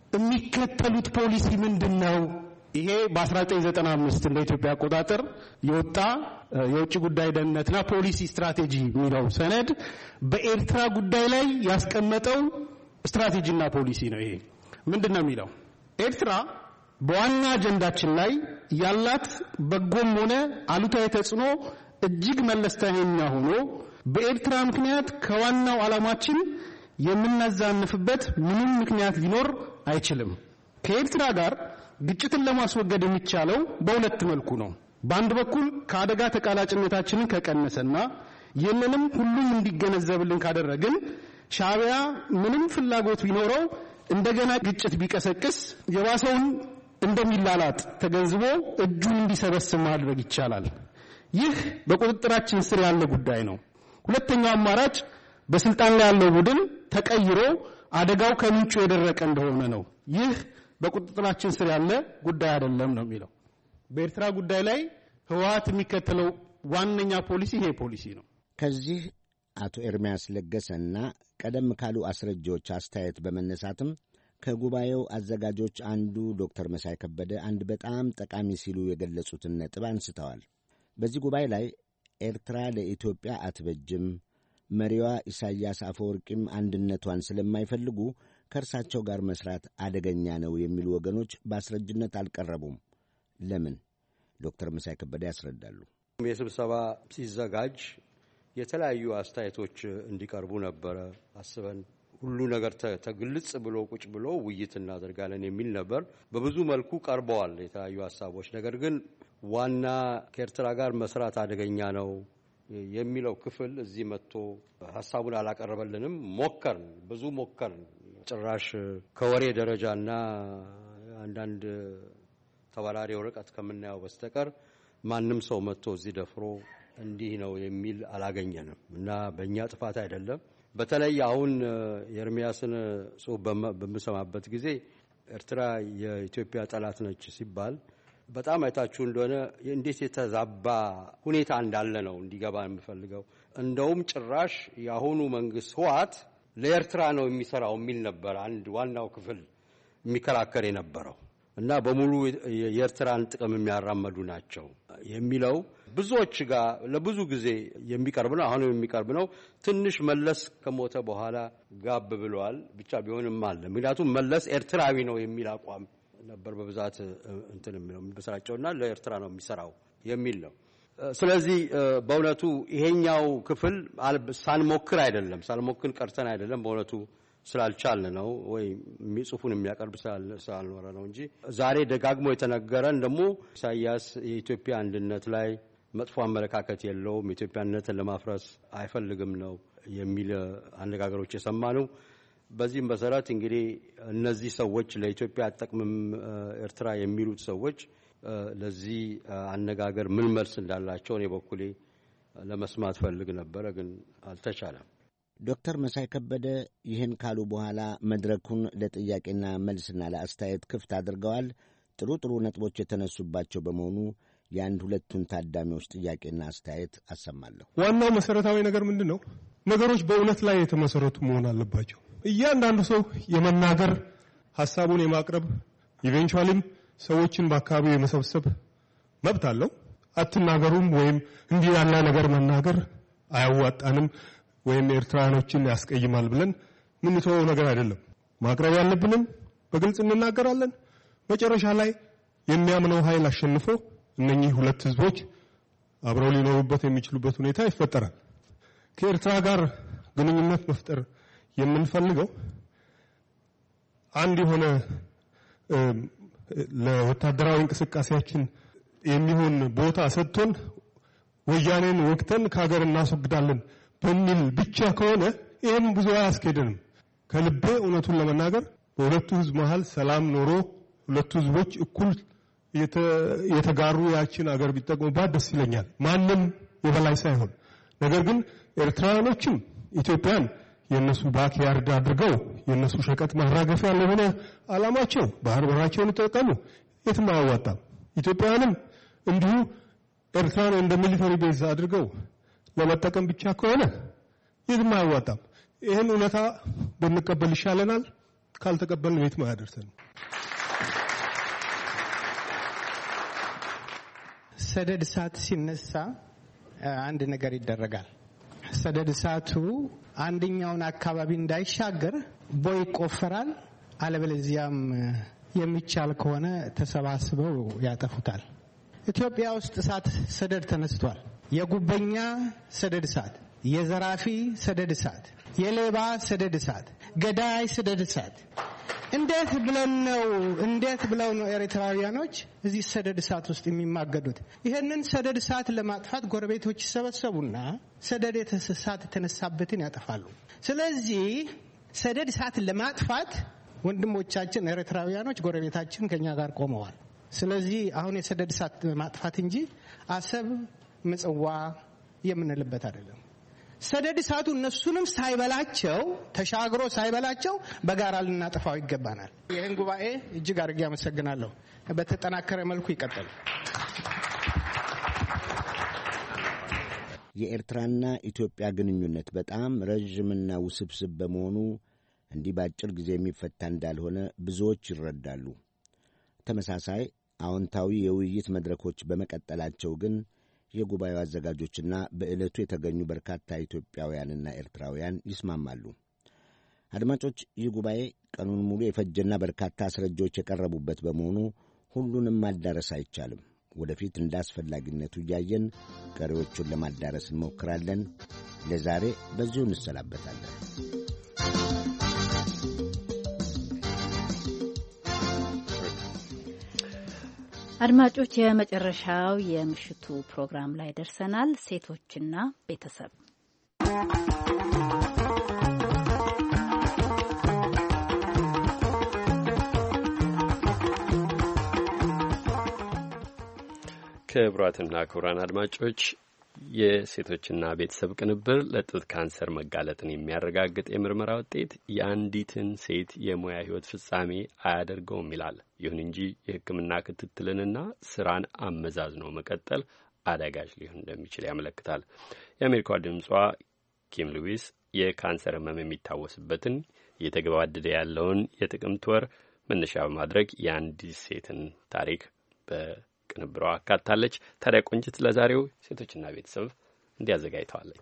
የሚከተሉት ፖሊሲ ምንድነው? ይሄ በ1995 እንደ ኢትዮጵያ አቆጣጠር የወጣ የውጭ ጉዳይ ደህንነትና ፖሊሲ ስትራቴጂ የሚለው ሰነድ በኤርትራ ጉዳይ ላይ ያስቀመጠው ስትራቴጂና ፖሊሲ ነው። ይሄ ምንድነው የሚለው? ኤርትራ በዋና አጀንዳችን ላይ ያላት በጎም ሆነ አሉታዊ ተጽዕኖ እጅግ መለስተኛ ሆኖ በኤርትራ ምክንያት ከዋናው ዓላማችን የምናዛንፍበት ምንም ምክንያት ሊኖር አይችልም። ከኤርትራ ጋር ግጭትን ለማስወገድ የሚቻለው በሁለት መልኩ ነው። በአንድ በኩል ከአደጋ ተቃላጭነታችንን ከቀነሰና ይህንንም ሁሉም እንዲገነዘብልን ካደረግን ሻዕቢያ ምንም ፍላጎት ቢኖረው እንደገና ግጭት ቢቀሰቅስ የባሰውን እንደሚላላጥ ተገንዝቦ እጁን እንዲሰበስብ ማድረግ ይቻላል። ይህ በቁጥጥራችን ስር ያለ ጉዳይ ነው። ሁለተኛው አማራጭ በስልጣን ላይ ያለው ቡድን ተቀይሮ አደጋው ከምንጩ የደረቀ እንደሆነ ነው። ይህ በቁጥጥራችን ስር ያለ ጉዳይ አይደለም ነው የሚለው። በኤርትራ ጉዳይ ላይ ህወሓት የሚከተለው ዋነኛ ፖሊሲ ይሄ ፖሊሲ ነው። ከዚህ አቶ ኤርሚያስ ለገሰና ቀደም ካሉ አስረጃዎች አስተያየት በመነሳትም ከጉባኤው አዘጋጆች አንዱ ዶክተር መሳይ ከበደ አንድ በጣም ጠቃሚ ሲሉ የገለጹትን ነጥብ አንስተዋል። በዚህ ጉባኤ ላይ ኤርትራ ለኢትዮጵያ አትበጅም፣ መሪዋ ኢሳያስ አፈወርቂም አንድነቷን ስለማይፈልጉ ከእርሳቸው ጋር መስራት አደገኛ ነው የሚሉ ወገኖች በአስረጅነት አልቀረቡም። ለምን? ዶክተር መሳይ ከበደ ያስረዳሉ። የስብሰባ ሲዘጋጅ የተለያዩ አስተያየቶች እንዲቀርቡ ነበረ አስበን ሁሉ ነገር ተግልጽ ብሎ ቁጭ ብሎ ውይይት እናደርጋለን የሚል ነበር። በብዙ መልኩ ቀርበዋል የተለያዩ ሐሳቦች። ነገር ግን ዋና ከኤርትራ ጋር መስራት አደገኛ ነው የሚለው ክፍል እዚህ መጥቶ ሐሳቡን አላቀረበልንም። ሞከርን፣ ብዙ ሞከርን። ጭራሽ ከወሬ ደረጃና አንዳንድ ተባራሪ ወረቀት ከምናየው በስተቀር ማንም ሰው መጥቶ እዚህ ደፍሮ እንዲህ ነው የሚል አላገኘንም እና በእኛ ጥፋት አይደለም። በተለይ አሁን የኤርሚያስን ጽሑፍ በምሰማበት ጊዜ ኤርትራ የኢትዮጵያ ጠላት ነች ሲባል በጣም አይታችሁ እንደሆነ እንዴት የተዛባ ሁኔታ እንዳለ ነው እንዲገባ የምፈልገው። እንደውም ጭራሽ የአሁኑ መንግስት ህወሓት ለኤርትራ ነው የሚሰራው የሚል ነበር አንድ ዋናው ክፍል የሚከራከር የነበረው እና በሙሉ የኤርትራን ጥቅም የሚያራመዱ ናቸው የሚለው ብዙዎች ጋር ለብዙ ጊዜ የሚቀርብ ነው። አሁን የሚቀርብ ነው። ትንሽ መለስ ከሞተ በኋላ ጋብ ብለዋል ብቻ ቢሆንም አለ። ምክንያቱም መለስ ኤርትራዊ ነው የሚል አቋም ነበር በብዛት እንትን የሚለው በስራቸውና ለኤርትራ ነው የሚሰራው የሚል ነው። ስለዚህ በእውነቱ ይሄኛው ክፍል ሳንሞክር አይደለም ሳንሞክር ቀርተን አይደለም በእውነቱ ስላልቻልን ነው ወይ ጽሑፉን የሚያቀርብ ስላልኖረ ነው እንጂ ዛሬ ደጋግሞ የተነገረን ደግሞ ኢሳያስ የኢትዮጵያ አንድነት ላይ መጥፎ አመለካከት የለውም፣ የኢትዮጵያነትን ለማፍረስ አይፈልግም ነው የሚል አነጋገሮች የሰማነው። በዚህም መሰረት እንግዲህ እነዚህ ሰዎች ለኢትዮጵያ አጠቅምም ኤርትራ የሚሉት ሰዎች ለዚህ አነጋገር ምን መልስ እንዳላቸው እኔ በኩሌ ለመስማት ፈልግ ነበረ፣ ግን አልተቻለም። ዶክተር መሳይ ከበደ ይህን ካሉ በኋላ መድረኩን ለጥያቄና መልስና ለአስተያየት ክፍት አድርገዋል። ጥሩ ጥሩ ነጥቦች የተነሱባቸው በመሆኑ የአንድ ሁለቱን ታዳሚዎች ጥያቄና አስተያየት አሰማለሁ። ዋናው መሰረታዊ ነገር ምንድን ነው? ነገሮች በእውነት ላይ የተመሰረቱ መሆን አለባቸው። እያንዳንዱ ሰው የመናገር ሐሳቡን የማቅረብ ኢቬንቹዋሊም ሰዎችን በአካባቢው የመሰብሰብ መብት አለው። አትናገሩም ወይም እንዲህ ያለ ነገር መናገር አያዋጣንም ወይም ኤርትራኖችን ያስቀይማል ብለን ምን ተወው ነገር አይደለም። ማቅረብ ያለብንም በግልጽ እንናገራለን። መጨረሻ ላይ የሚያምነው ኃይል አሸንፎ እነኚህ ሁለት ህዝቦች አብረው ሊኖሩበት የሚችሉበት ሁኔታ ይፈጠራል። ከኤርትራ ጋር ግንኙነት መፍጠር የምንፈልገው አንድ የሆነ ለወታደራዊ እንቅስቃሴያችን የሚሆን ቦታ ሰጥቶን ወያኔን ወቅተን ከሀገር እናስወግዳለን በሚል ብቻ ከሆነ ይሄም ብዙ አያስኬድንም። ከልቤ እውነቱን ለመናገር በሁለቱ ህዝብ መሃል ሰላም ኖሮ ሁለቱ ህዝቦች እኩል የተጋሩ ያችን ሀገር ቢጠቀሙባት ደስ ይለኛል፣ ማንም የበላይ ሳይሆን። ነገር ግን ኤርትራኖችም ኢትዮጵያን የነሱ ባክያርድ አድርገው የነሱ ሸቀጥ ማራገፊያ ለሆነ አላማቸው ባህር በራቸውን ተጠቀሙ፣ የትም አያዋጣም። ኢትዮጵያንም እንዲሁ ኤርትራን እንደ ሚሊተሪ ቤዝ አድርገው ለመጠቀም ብቻ ከሆነ የትም አያዋጣም። ይሄን እውነታ ብንቀበል ይሻለናል። ካልተቀበልን የትም አያደርሰንም። ሰደድ እሳት ሲነሳ አንድ ነገር ይደረጋል። ሰደድ እሳቱ አንደኛውን አካባቢ እንዳይሻገር ቦይ ይቆፈራል። አለበለዚያም የሚቻል ከሆነ ተሰባስበው ያጠፉታል። ኢትዮጵያ ውስጥ እሳት ሰደድ ተነስቷል። የጉበኛ ሰደድ እሳት፣ የዘራፊ ሰደድ እሳት፣ የሌባ ሰደድ እሳት፣ ገዳይ ሰደድ እሳት። እንዴት ብለን ነው እንዴት ብለው ነው ኤርትራውያኖች እዚህ ሰደድ እሳት ውስጥ የሚማገዱት? ይሄንን ሰደድ እሳት ለማጥፋት ጎረቤቶች ይሰበሰቡና ሰደድ እሳት የተነሳበትን ያጠፋሉ። ስለዚህ ሰደድ እሳት ለማጥፋት ወንድሞቻችን ኤርትራውያኖች ጎረቤታችን ከኛ ጋር ቆመዋል። ስለዚህ አሁን የሰደድ እሳት ማጥፋት እንጂ አሰብ ምጽዋ የምንልበት አይደለም። ሰደድ እሳቱ እነሱንም ሳይበላቸው ተሻግሮ ሳይበላቸው በጋራ ልናጠፋው ይገባናል። ይህን ጉባኤ እጅግ አድርጌ አመሰግናለሁ። በተጠናከረ መልኩ ይቀጥል። የኤርትራና ኢትዮጵያ ግንኙነት በጣም ረዥምና ውስብስብ በመሆኑ እንዲህ በአጭር ጊዜ የሚፈታ እንዳልሆነ ብዙዎች ይረዳሉ። ተመሳሳይ አዎንታዊ የውይይት መድረኮች በመቀጠላቸው ግን የጉባኤው አዘጋጆችና በዕለቱ የተገኙ በርካታ ኢትዮጵያውያንና ኤርትራውያን ይስማማሉ። አድማጮች፣ ይህ ጉባኤ ቀኑን ሙሉ የፈጀና በርካታ አስረጃዎች የቀረቡበት በመሆኑ ሁሉንም ማዳረስ አይቻልም። ወደፊት እንደ አስፈላጊነቱ እያየን ቀሪዎቹን ለማዳረስ እንሞክራለን። ለዛሬ በዚሁ እንሰላበታለን። አድማጮች፣ የመጨረሻው የምሽቱ ፕሮግራም ላይ ደርሰናል። ሴቶችና ቤተሰብ ክቡራትና ክቡራን አድማጮች የሴቶችና ቤተሰብ ቅንብር ለጡት ካንሰር መጋለጥን የሚያረጋግጥ የምርመራ ውጤት የአንዲትን ሴት የሙያ ሕይወት ፍጻሜ አያደርገውም ይላል። ይሁን እንጂ የሕክምና ክትትልንና ስራን አመዛዝኖ መቀጠል አዳጋች ሊሆን እንደሚችል ያመለክታል። የአሜሪካ ድምጿ ኪም ሉዊስ የካንሰር ህመም የሚታወስበትን እየተገባደደ ያለውን የጥቅምት ወር መነሻ በማድረግ የአንዲት ሴትን ታሪክ በቅንብሯ አካታለች። ታዲያ ቆንጅት ለዛሬው ሴቶችና ቤተሰብ እንዲያዘጋጅተዋለች።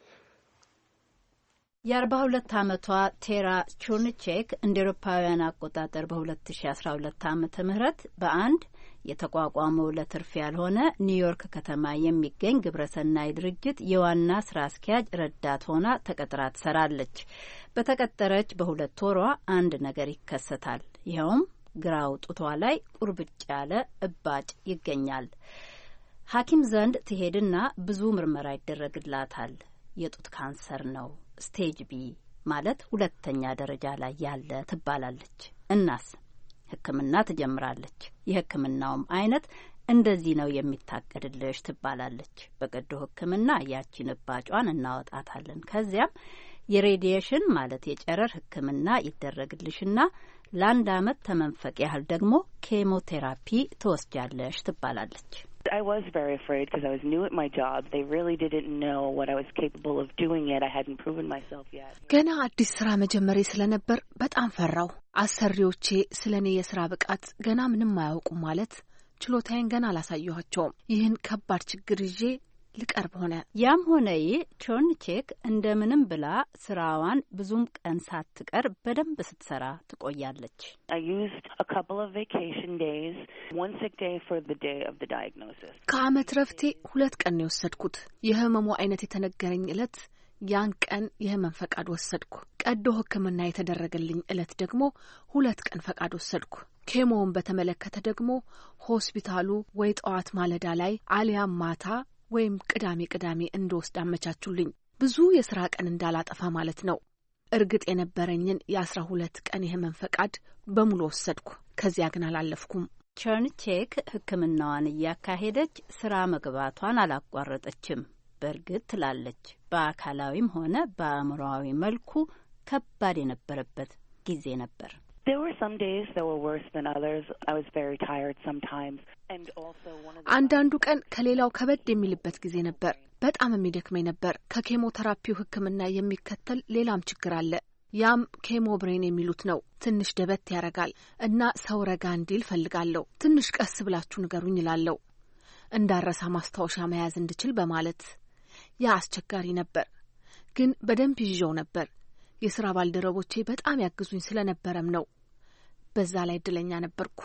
የአርባ ሁለት ዓመቷ ቴራ ቹርንቼክ እንደ ኤሮፓውያን አቆጣጠር በሁለት ሺ አስራ ሁለት ዓመተ ምህረት በአንድ የተቋቋመው ለትርፍ ያልሆነ ኒውዮርክ ከተማ የሚገኝ ግብረሰናይ ድርጅት የዋና ስራ አስኪያጅ ረዳት ሆና ተቀጥራ ትሰራለች። በተቀጠረች በሁለት ወሯ አንድ ነገር ይከሰታል። ይኸውም ግራው ጡቷ ላይ ቁርብጭ ያለ እባጭ ይገኛል። ሐኪም ዘንድ ትሄድና ብዙ ምርመራ ይደረግላታል። የጡት ካንሰር ነው፣ ስቴጅ ቢ ማለት ሁለተኛ ደረጃ ላይ ያለ ትባላለች። እናስ ሕክምና ትጀምራለች። የሕክምናውም አይነት እንደዚህ ነው የሚታቀድልሽ ትባላለች። በቀዶ ሕክምና ያቺን እባጯን እናወጣታለን። ከዚያም የሬዲዬሽን ማለት የጨረር ሕክምና ይደረግልሽና ለአንድ አመት ተመንፈቅ ያህል ደግሞ ኬሞቴራፒ ትወስጃለሽ ትባላለች። I was very afraid because I was new at my job. They really didn't know what I was capable of doing yet. I hadn't proven myself yet. ገና አዲስ ስራ መጀመሬ ስለነበር በጣም ፈራው። አሰሪዎቼ ስለኔ የስራ ብቃት ገና ምንም አያውቁም ማለት ችሎታዬን ገና አላሳየኋቸውም። ይህን ከባድ ችግር ይዤ ልቀርብ ሆነ። ያም ሆነ ይህ ቾርንቼክ እንደምንም ብላ ስራዋን ብዙም ቀን ሳትቀር በደንብ ስትሰራ ትቆያለች። ከዓመት ረፍቴ ሁለት ቀን ነው የወሰድኩት። የህመሙ አይነት የተነገረኝ ዕለት ያን ቀን የህመም ፈቃድ ወሰድኩ። ቀዶ ሕክምና የተደረገልኝ ዕለት ደግሞ ሁለት ቀን ፈቃድ ወሰድኩ። ኬሞውን በተመለከተ ደግሞ ሆስፒታሉ ወይ ጠዋት ማለዳ ላይ አሊያም ማታ ወይም ቅዳሜ ቅዳሜ እንደወስድ አመቻቹልኝ። ብዙ የሥራ ቀን እንዳላጠፋ ማለት ነው። እርግጥ የነበረኝን የአስራ ሁለት ቀን የህመም ፈቃድ በሙሉ ወሰድኩ። ከዚያ ግን አላለፍኩም። ቸርንቼክ ሕክምናዋን እያካሄደች ስራ መግባቷን አላቋረጠችም። በእርግጥ ትላለች፣ በአካላዊም ሆነ በአእምሮአዊ መልኩ ከባድ የነበረበት ጊዜ ነበር። አንዳንዱ ቀን ከሌላው ከበድ የሚልበት ጊዜ ነበር። በጣም የሚደክመኝ ነበር። ከኬሞቴራፒው ሕክምና የሚከተል ሌላም ችግር አለ። ያም ኬሞ ብሬን የሚሉት ነው። ትንሽ ደበት ያረጋል እና ሰው ረጋ እንዲል ፈልጋለሁ። ትንሽ ቀስ ብላችሁ ንገሩኝ እላለሁ፣ እንዳረሳ ማስታወሻ መያዝ እንድችል በማለት። ያ አስቸጋሪ ነበር፣ ግን በደንብ ይዤው ነበር። የሥራ ባልደረቦቼ በጣም ያግዙኝ ስለነበረም ነው። በዛ ላይ እድለኛ ነበርኩ።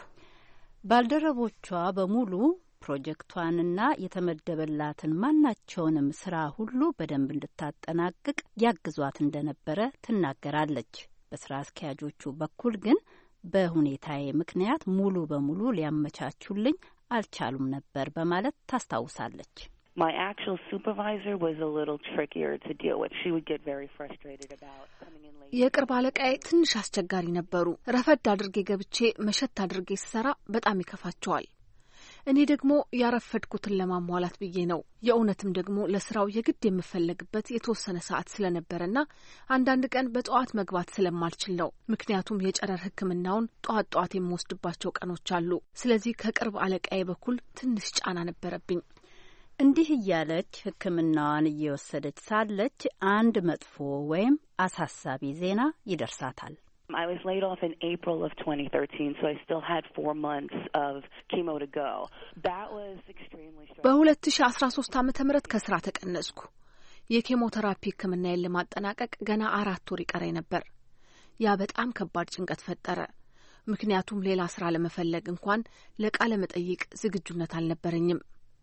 ባልደረቦቿ በሙሉ ፕሮጀክቷንና የተመደበላትን ማናቸውንም ስራ ሁሉ በደንብ እንድታጠናቅቅ ያግዟት እንደነበረ ትናገራለች። በስራ አስኪያጆቹ በኩል ግን በሁኔታዬ ምክንያት ሙሉ በሙሉ ሊያመቻቹልኝ አልቻሉም ነበር በማለት ታስታውሳለች። My actual supervisor was a little trickier to deal with. She would get very frustrated about coming in late. የቅርብ አለቃዬ ትንሽ አስቸጋሪ ነበሩ። ረፈድ አድርጌ ገብቼ መሸት አድርጌ ስሰራ በጣም ይከፋቸዋል። እኔ ደግሞ ያረፈድኩትን ለማሟላት ብዬ ነው። የእውነትም ደግሞ ለስራው የግድ የምፈለግበት የተወሰነ ሰዓት ስለነበረና አንዳንድ ቀን በጠዋት መግባት ስለማልችል ነው። ምክንያቱም የጨረር ሕክምናውን ጠዋት ጠዋት የምወስድባቸው ቀኖች አሉ። ስለዚህ ከቅርብ አለቃዬ በኩል ትንሽ ጫና ነበረብኝ። እንዲህ እያለች ሕክምናዋን እየወሰደች ሳለች አንድ መጥፎ ወይም አሳሳቢ ዜና ይደርሳታል። I was laid off in April of twenty thirteen, so I still had four months of chemo to go. That was extremely stressful. በሁለት ሺህ አስራ ሶስት ዓመተ ምህረት ከስራ ተቀነስኩ። የኬሞቴራፒ ሕክምናዬን ለማጠናቀቅ ገና አራት ወር ይቀረኝ ነበር። ያ በጣም ከባድ ጭንቀት ፈጠረ። ምክንያቱም ሌላ ስራ ለመፈለግ እንኳን ለቃለ መጠይቅ ዝግጁነት አልነበረኝም።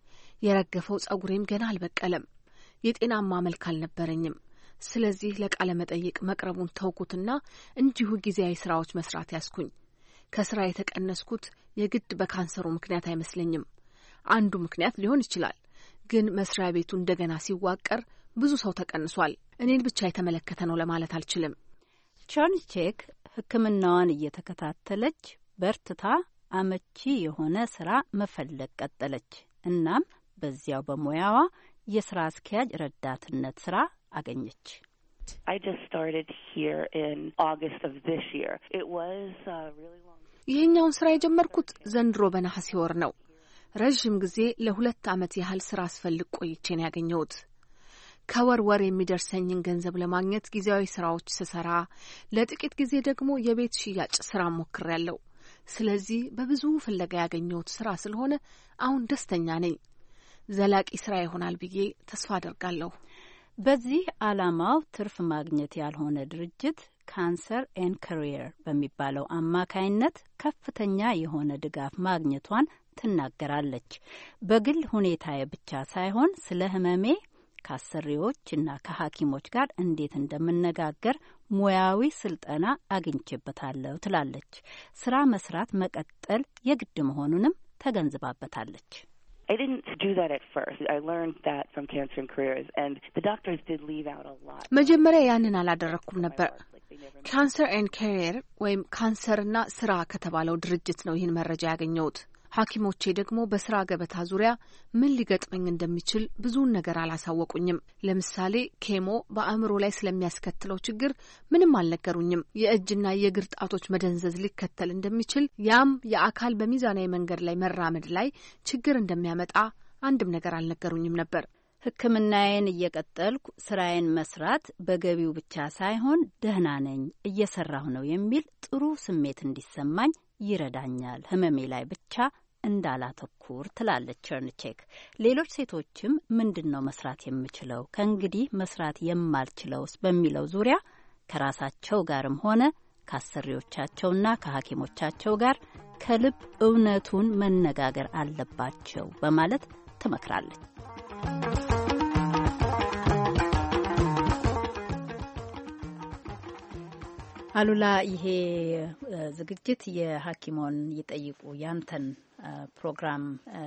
የረገፈው ጸጉሬም ገና አልበቀለም። የጤናማ መልክ አልነበረኝም። ስለዚህ ለቃለ መጠይቅ መቅረቡን ተውኩትና እንዲሁ ጊዜያዊ ስራዎች መስራት ያስኩኝ። ከስራ የተቀነስኩት የግድ በካንሰሩ ምክንያት አይመስለኝም። አንዱ ምክንያት ሊሆን ይችላል፣ ግን መስሪያ ቤቱ እንደገና ሲዋቀር ብዙ ሰው ተቀንሷል። እኔን ብቻ የተመለከተ ነው ለማለት አልችልም። ቾርንቼክ ሕክምናዋን እየተከታተለች በርትታ አመቺ የሆነ ስራ መፈለግ ቀጠለች። እናም በዚያው በሙያዋ የስራ አስኪያጅ ረዳትነት ስራ አገኘች። I just started here in August of this year. It was uh, really long. ይሄኛውን ስራ የጀመርኩት ዘንድሮ በነሐሴ ወር ነው። ረጅም ጊዜ ለሁለት ዓመት ያህል ስራ አስፈልግ ቆይቼ ነው ያገኘሁት። ከወር ወር የሚደርሰኝን ገንዘብ ለማግኘት ጊዜያዊ ስራዎች ስሰራ፣ ለጥቂት ጊዜ ደግሞ የቤት ሽያጭ ስራ ሞክሬያለሁ። ስለዚህ በብዙ ፍለጋ ያገኘሁት ስራ ስለሆነ አሁን ደስተኛ ነኝ። ዘላቂ ስራ ይሆናል ብዬ ተስፋ አደርጋለሁ። በዚህ ዓላማው ትርፍ ማግኘት ያልሆነ ድርጅት ካንሰር ኤንድ ካሪየር በሚባለው አማካይነት ከፍተኛ የሆነ ድጋፍ ማግኘቷን ትናገራለች። በግል ሁኔታዬ ብቻ ሳይሆን ስለ ህመሜ ከአሰሪዎችና ከሐኪሞች ጋር እንዴት እንደምነጋገር ሙያዊ ስልጠና አግኝቼበታለሁ ትላለች። ስራ መስራት መቀጠል የግድ መሆኑንም ተገንዝባበታለች። I didn't do that at first. I learned that from Cancer and Careers, and the doctors did leave out a lot. መጀመሪያ ያንን አላደረኩም ነበር። ካንሰር ኤንድ ካሪየር ወይም ካንሰርና ስራ ከተባለው ድርጅት ነው ይህን መረጃ ያገኘሁት። ሐኪሞቼ ደግሞ በስራ ገበታ ዙሪያ ምን ሊገጥመኝ እንደሚችል ብዙውን ነገር አላሳወቁኝም። ለምሳሌ ኬሞ በአእምሮ ላይ ስለሚያስከትለው ችግር ምንም አልነገሩኝም። የእጅና የእግር ጣቶች መደንዘዝ ሊከተል እንደሚችል፣ ያም የአካል በሚዛናዊ መንገድ ላይ መራመድ ላይ ችግር እንደሚያመጣ አንድም ነገር አልነገሩኝም ነበር። ሕክምናዬን እየቀጠልኩ ስራዬን መስራት በገቢው ብቻ ሳይሆን ደህና ነኝ፣ እየሰራሁ ነው የሚል ጥሩ ስሜት እንዲሰማኝ ይረዳኛል። ህመሜ ላይ ብቻ እንዳላተኩር ትላለች ቸርንቼክ። ሌሎች ሴቶችም ምንድነው መስራት የምችለው ከእንግዲህ መስራት የማልችለውስ በሚለው ዙሪያ ከራሳቸው ጋርም ሆነ ከአሰሪዎቻቸውና ከሐኪሞቻቸው ጋር ከልብ እውነቱን መነጋገር አለባቸው በማለት ትመክራለች። አሉላ፣ ይሄ ዝግጅት የሐኪሞን ይጠይቁ ያንተን ፕሮግራም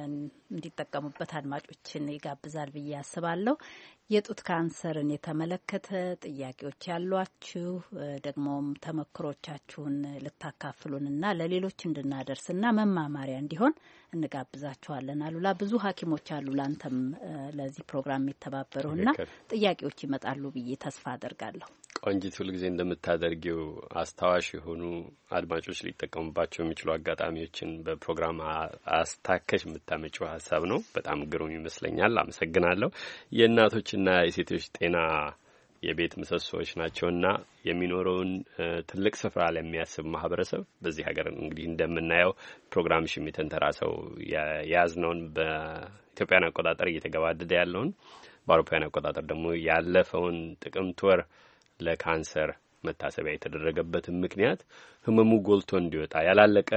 እንዲጠቀሙበት አድማጮችን ይጋብዛል ብዬ አስባለሁ። የጡት ካንሰርን የተመለከተ ጥያቄዎች ያሏችሁ ደግሞም ተመክሮቻችሁን ልታካፍሉንና ለሌሎች እንድናደርስና መማማሪያ እንዲሆን እንጋብዛችኋለን። አሉላ፣ ብዙ ሐኪሞች አሉ ላንተም ለዚህ ፕሮግራም የሚተባበሩና ጥያቄዎች ይመጣሉ ብዬ ተስፋ አደርጋለሁ። ቆንጂት፣ ሁልጊዜ እንደምታደርጊው አስታዋሽ የሆኑ አድማጮች ሊጠቀሙባቸው የሚችሉ አጋጣሚዎችን በፕሮግራም አስታከሽ የምታመጪው ሀሳብ ነው። በጣም ግሩም ይመስለኛል። አመሰግናለሁ። የእናቶችና የሴቶች ጤና የቤት ምሰሶዎች ናቸውና የሚኖረውን ትልቅ ስፍራ ለሚያስብ ማህበረሰብ በዚህ ሀገር እንግዲህ እንደምናየው ፕሮግራምሽ የሚተንተራሰው የያዝነውን በኢትዮጵያን አቆጣጠር እየተገባደደ ያለውን በአውሮፓውያን አቆጣጠር ደግሞ ያለፈውን ጥቅምት ወር ለካንሰር መታሰቢያ የተደረገበትን ምክንያት ህመሙ ጎልቶ እንዲወጣ ያላለቀ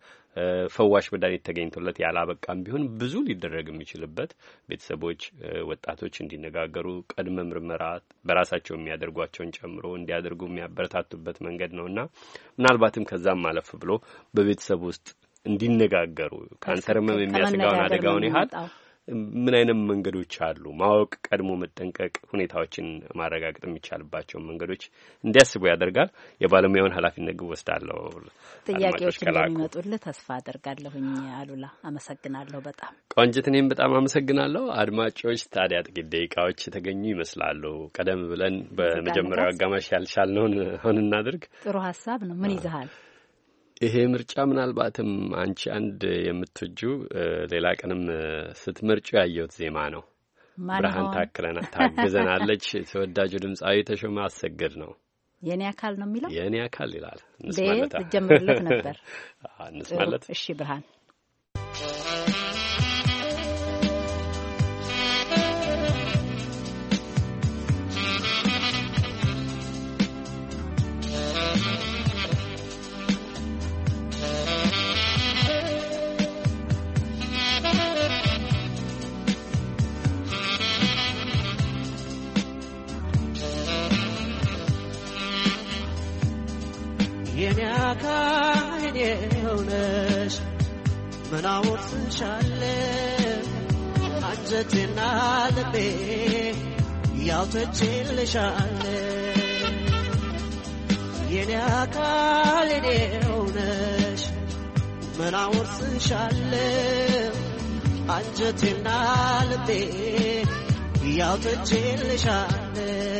ፈዋሽ መድኃኒት ተገኝቶለት ያላበቃም ቢሆን ብዙ ሊደረግ የሚችልበት ቤተሰቦች፣ ወጣቶች እንዲነጋገሩ ቅድመ ምርመራ በራሳቸው የሚያደርጓቸውን ጨምሮ እንዲያደርጉ የሚያበረታቱበት መንገድ ነውና ምናልባትም ከዛም ማለፍ ብሎ በቤተሰብ ውስጥ እንዲነጋገሩ ካንሰር ህመም የሚያስጋውን አደጋውን ያህል ምን አይነት መንገዶች አሉ ማወቅ፣ ቀድሞ መጠንቀቅ፣ ሁኔታዎችን ማረጋገጥ የሚቻልባቸው መንገዶች እንዲያስቡ ያደርጋል። የባለሙያውን ኃላፊነት ግብ ወስዳለሁ። ጥያቄዎች እንደሚመጡልህ ተስፋ አደርጋለሁኝ። አሉላ፣ አመሰግናለሁ በጣም ቆንጅት። እኔም በጣም አመሰግናለሁ። አድማጮች፣ ታዲያ ጥቂት ደቂቃዎች የተገኙ ይመስላሉ። ቀደም ብለን በመጀመሪያው አጋማሽ ያልቻልነውን አሁን እናድርግ። ጥሩ ሀሳብ ነው። ምን ይዘሃል? ይሄ ምርጫ ምናልባትም አንቺ አንድ የምትወጂው ሌላ ቀንም ስትመርጩ ያየሁት ዜማ ነው። ብርሃን ታክለና ታግዘናለች። ተወዳጁ ድምጻዊ ተሾመ አሰግድ ነው። የኔ አካል ነው የሚለው የኔ አካል ይላል። እንስማለታ ጀምርለት ነበር። እንስማለት። እሺ ብርሃን ሆነሽ ምናወትሻለ አንጀቴና ልቤ ያውተችልሻለ የኔ አካል የኔ ሆነሽ ምናወትሻለ አንጀቴና ልቤ ያውተችልሻለ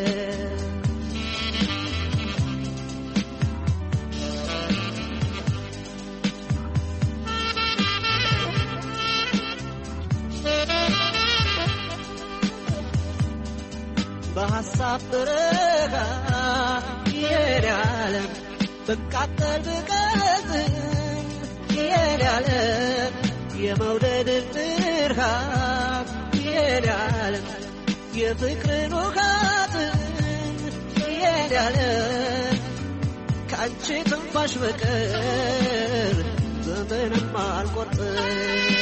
በሐሳብ በረጋ የኔ ዓለም በቃጠል ብቀዝም የኔ ዓለም የመውደድ ብርሃን የኔ ዓለም የፍቅርን ውሃትን የኔ ዓለም ከአንቺ ትንፋሽ በቀር በምንም አልቆርጥም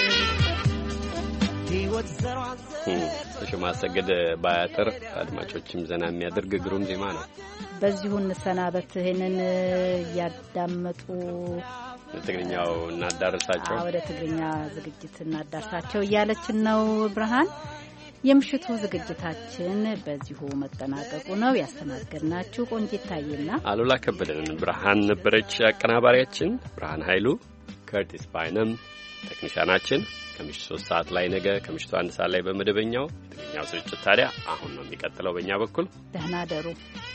ሕይወት ዘሯን ተሾመ አሰግድ ባያጥር አድማጮችም ዘና የሚያደርግ ግሩም ዜማ ነው። በዚሁ እንሰናበት። ይሄንን እያዳመጡ ትግርኛው እናዳርሳቸው፣ ወደ ትግርኛ ዝግጅት እናዳርሳቸው እያለችን ነው ብርሃን። የምሽቱ ዝግጅታችን በዚሁ መጠናቀቁ ነው። ያስተናገድናችሁ ቆንጂት ታይና አሉላ ከበደን። ብርሃን ነበረች አቀናባሪያችን፣ ብርሃን ኃይሉ፣ ከርቲስ ባይነም ቴክኒሻናችን። ከምሽቱ ሶስት ሰዓት ላይ ነገ ከምሽቱ አንድ ሰዓት ላይ በመደበኛው ትግርኛው ስርጭት ታዲያ አሁን ነው የሚቀጥለው። በእኛ በኩል ደህና ደሩ።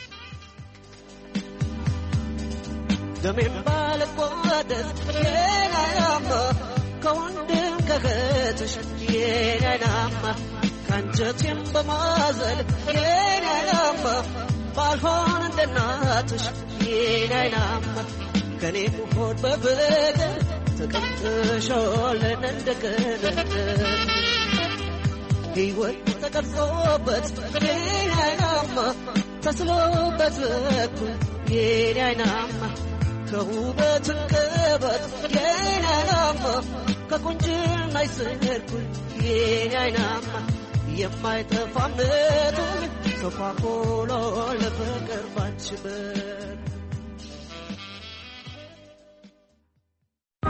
ደሜን ባልቆደስ የናያማ ከወንድም ከእህትሽ የናያማ ከአንጀቴም በማዘል የናያማ ባልሆን እንደ እናትሽ የናያማ ከኔ ሆድ በፍቅር ተቀምጥሾልን እንደገነት ሕይወት ተቀርጾበት የኔ አይናማ ተስሎበት በኩል የኔ አይናማ ከውበት ቅበት የኔ አይናማ ከቁንጅና ይስርኩል የኔ አይናማ የማይጠፋ እምነቱን ተኳኩሎ ለፍቅር ባንቺ በር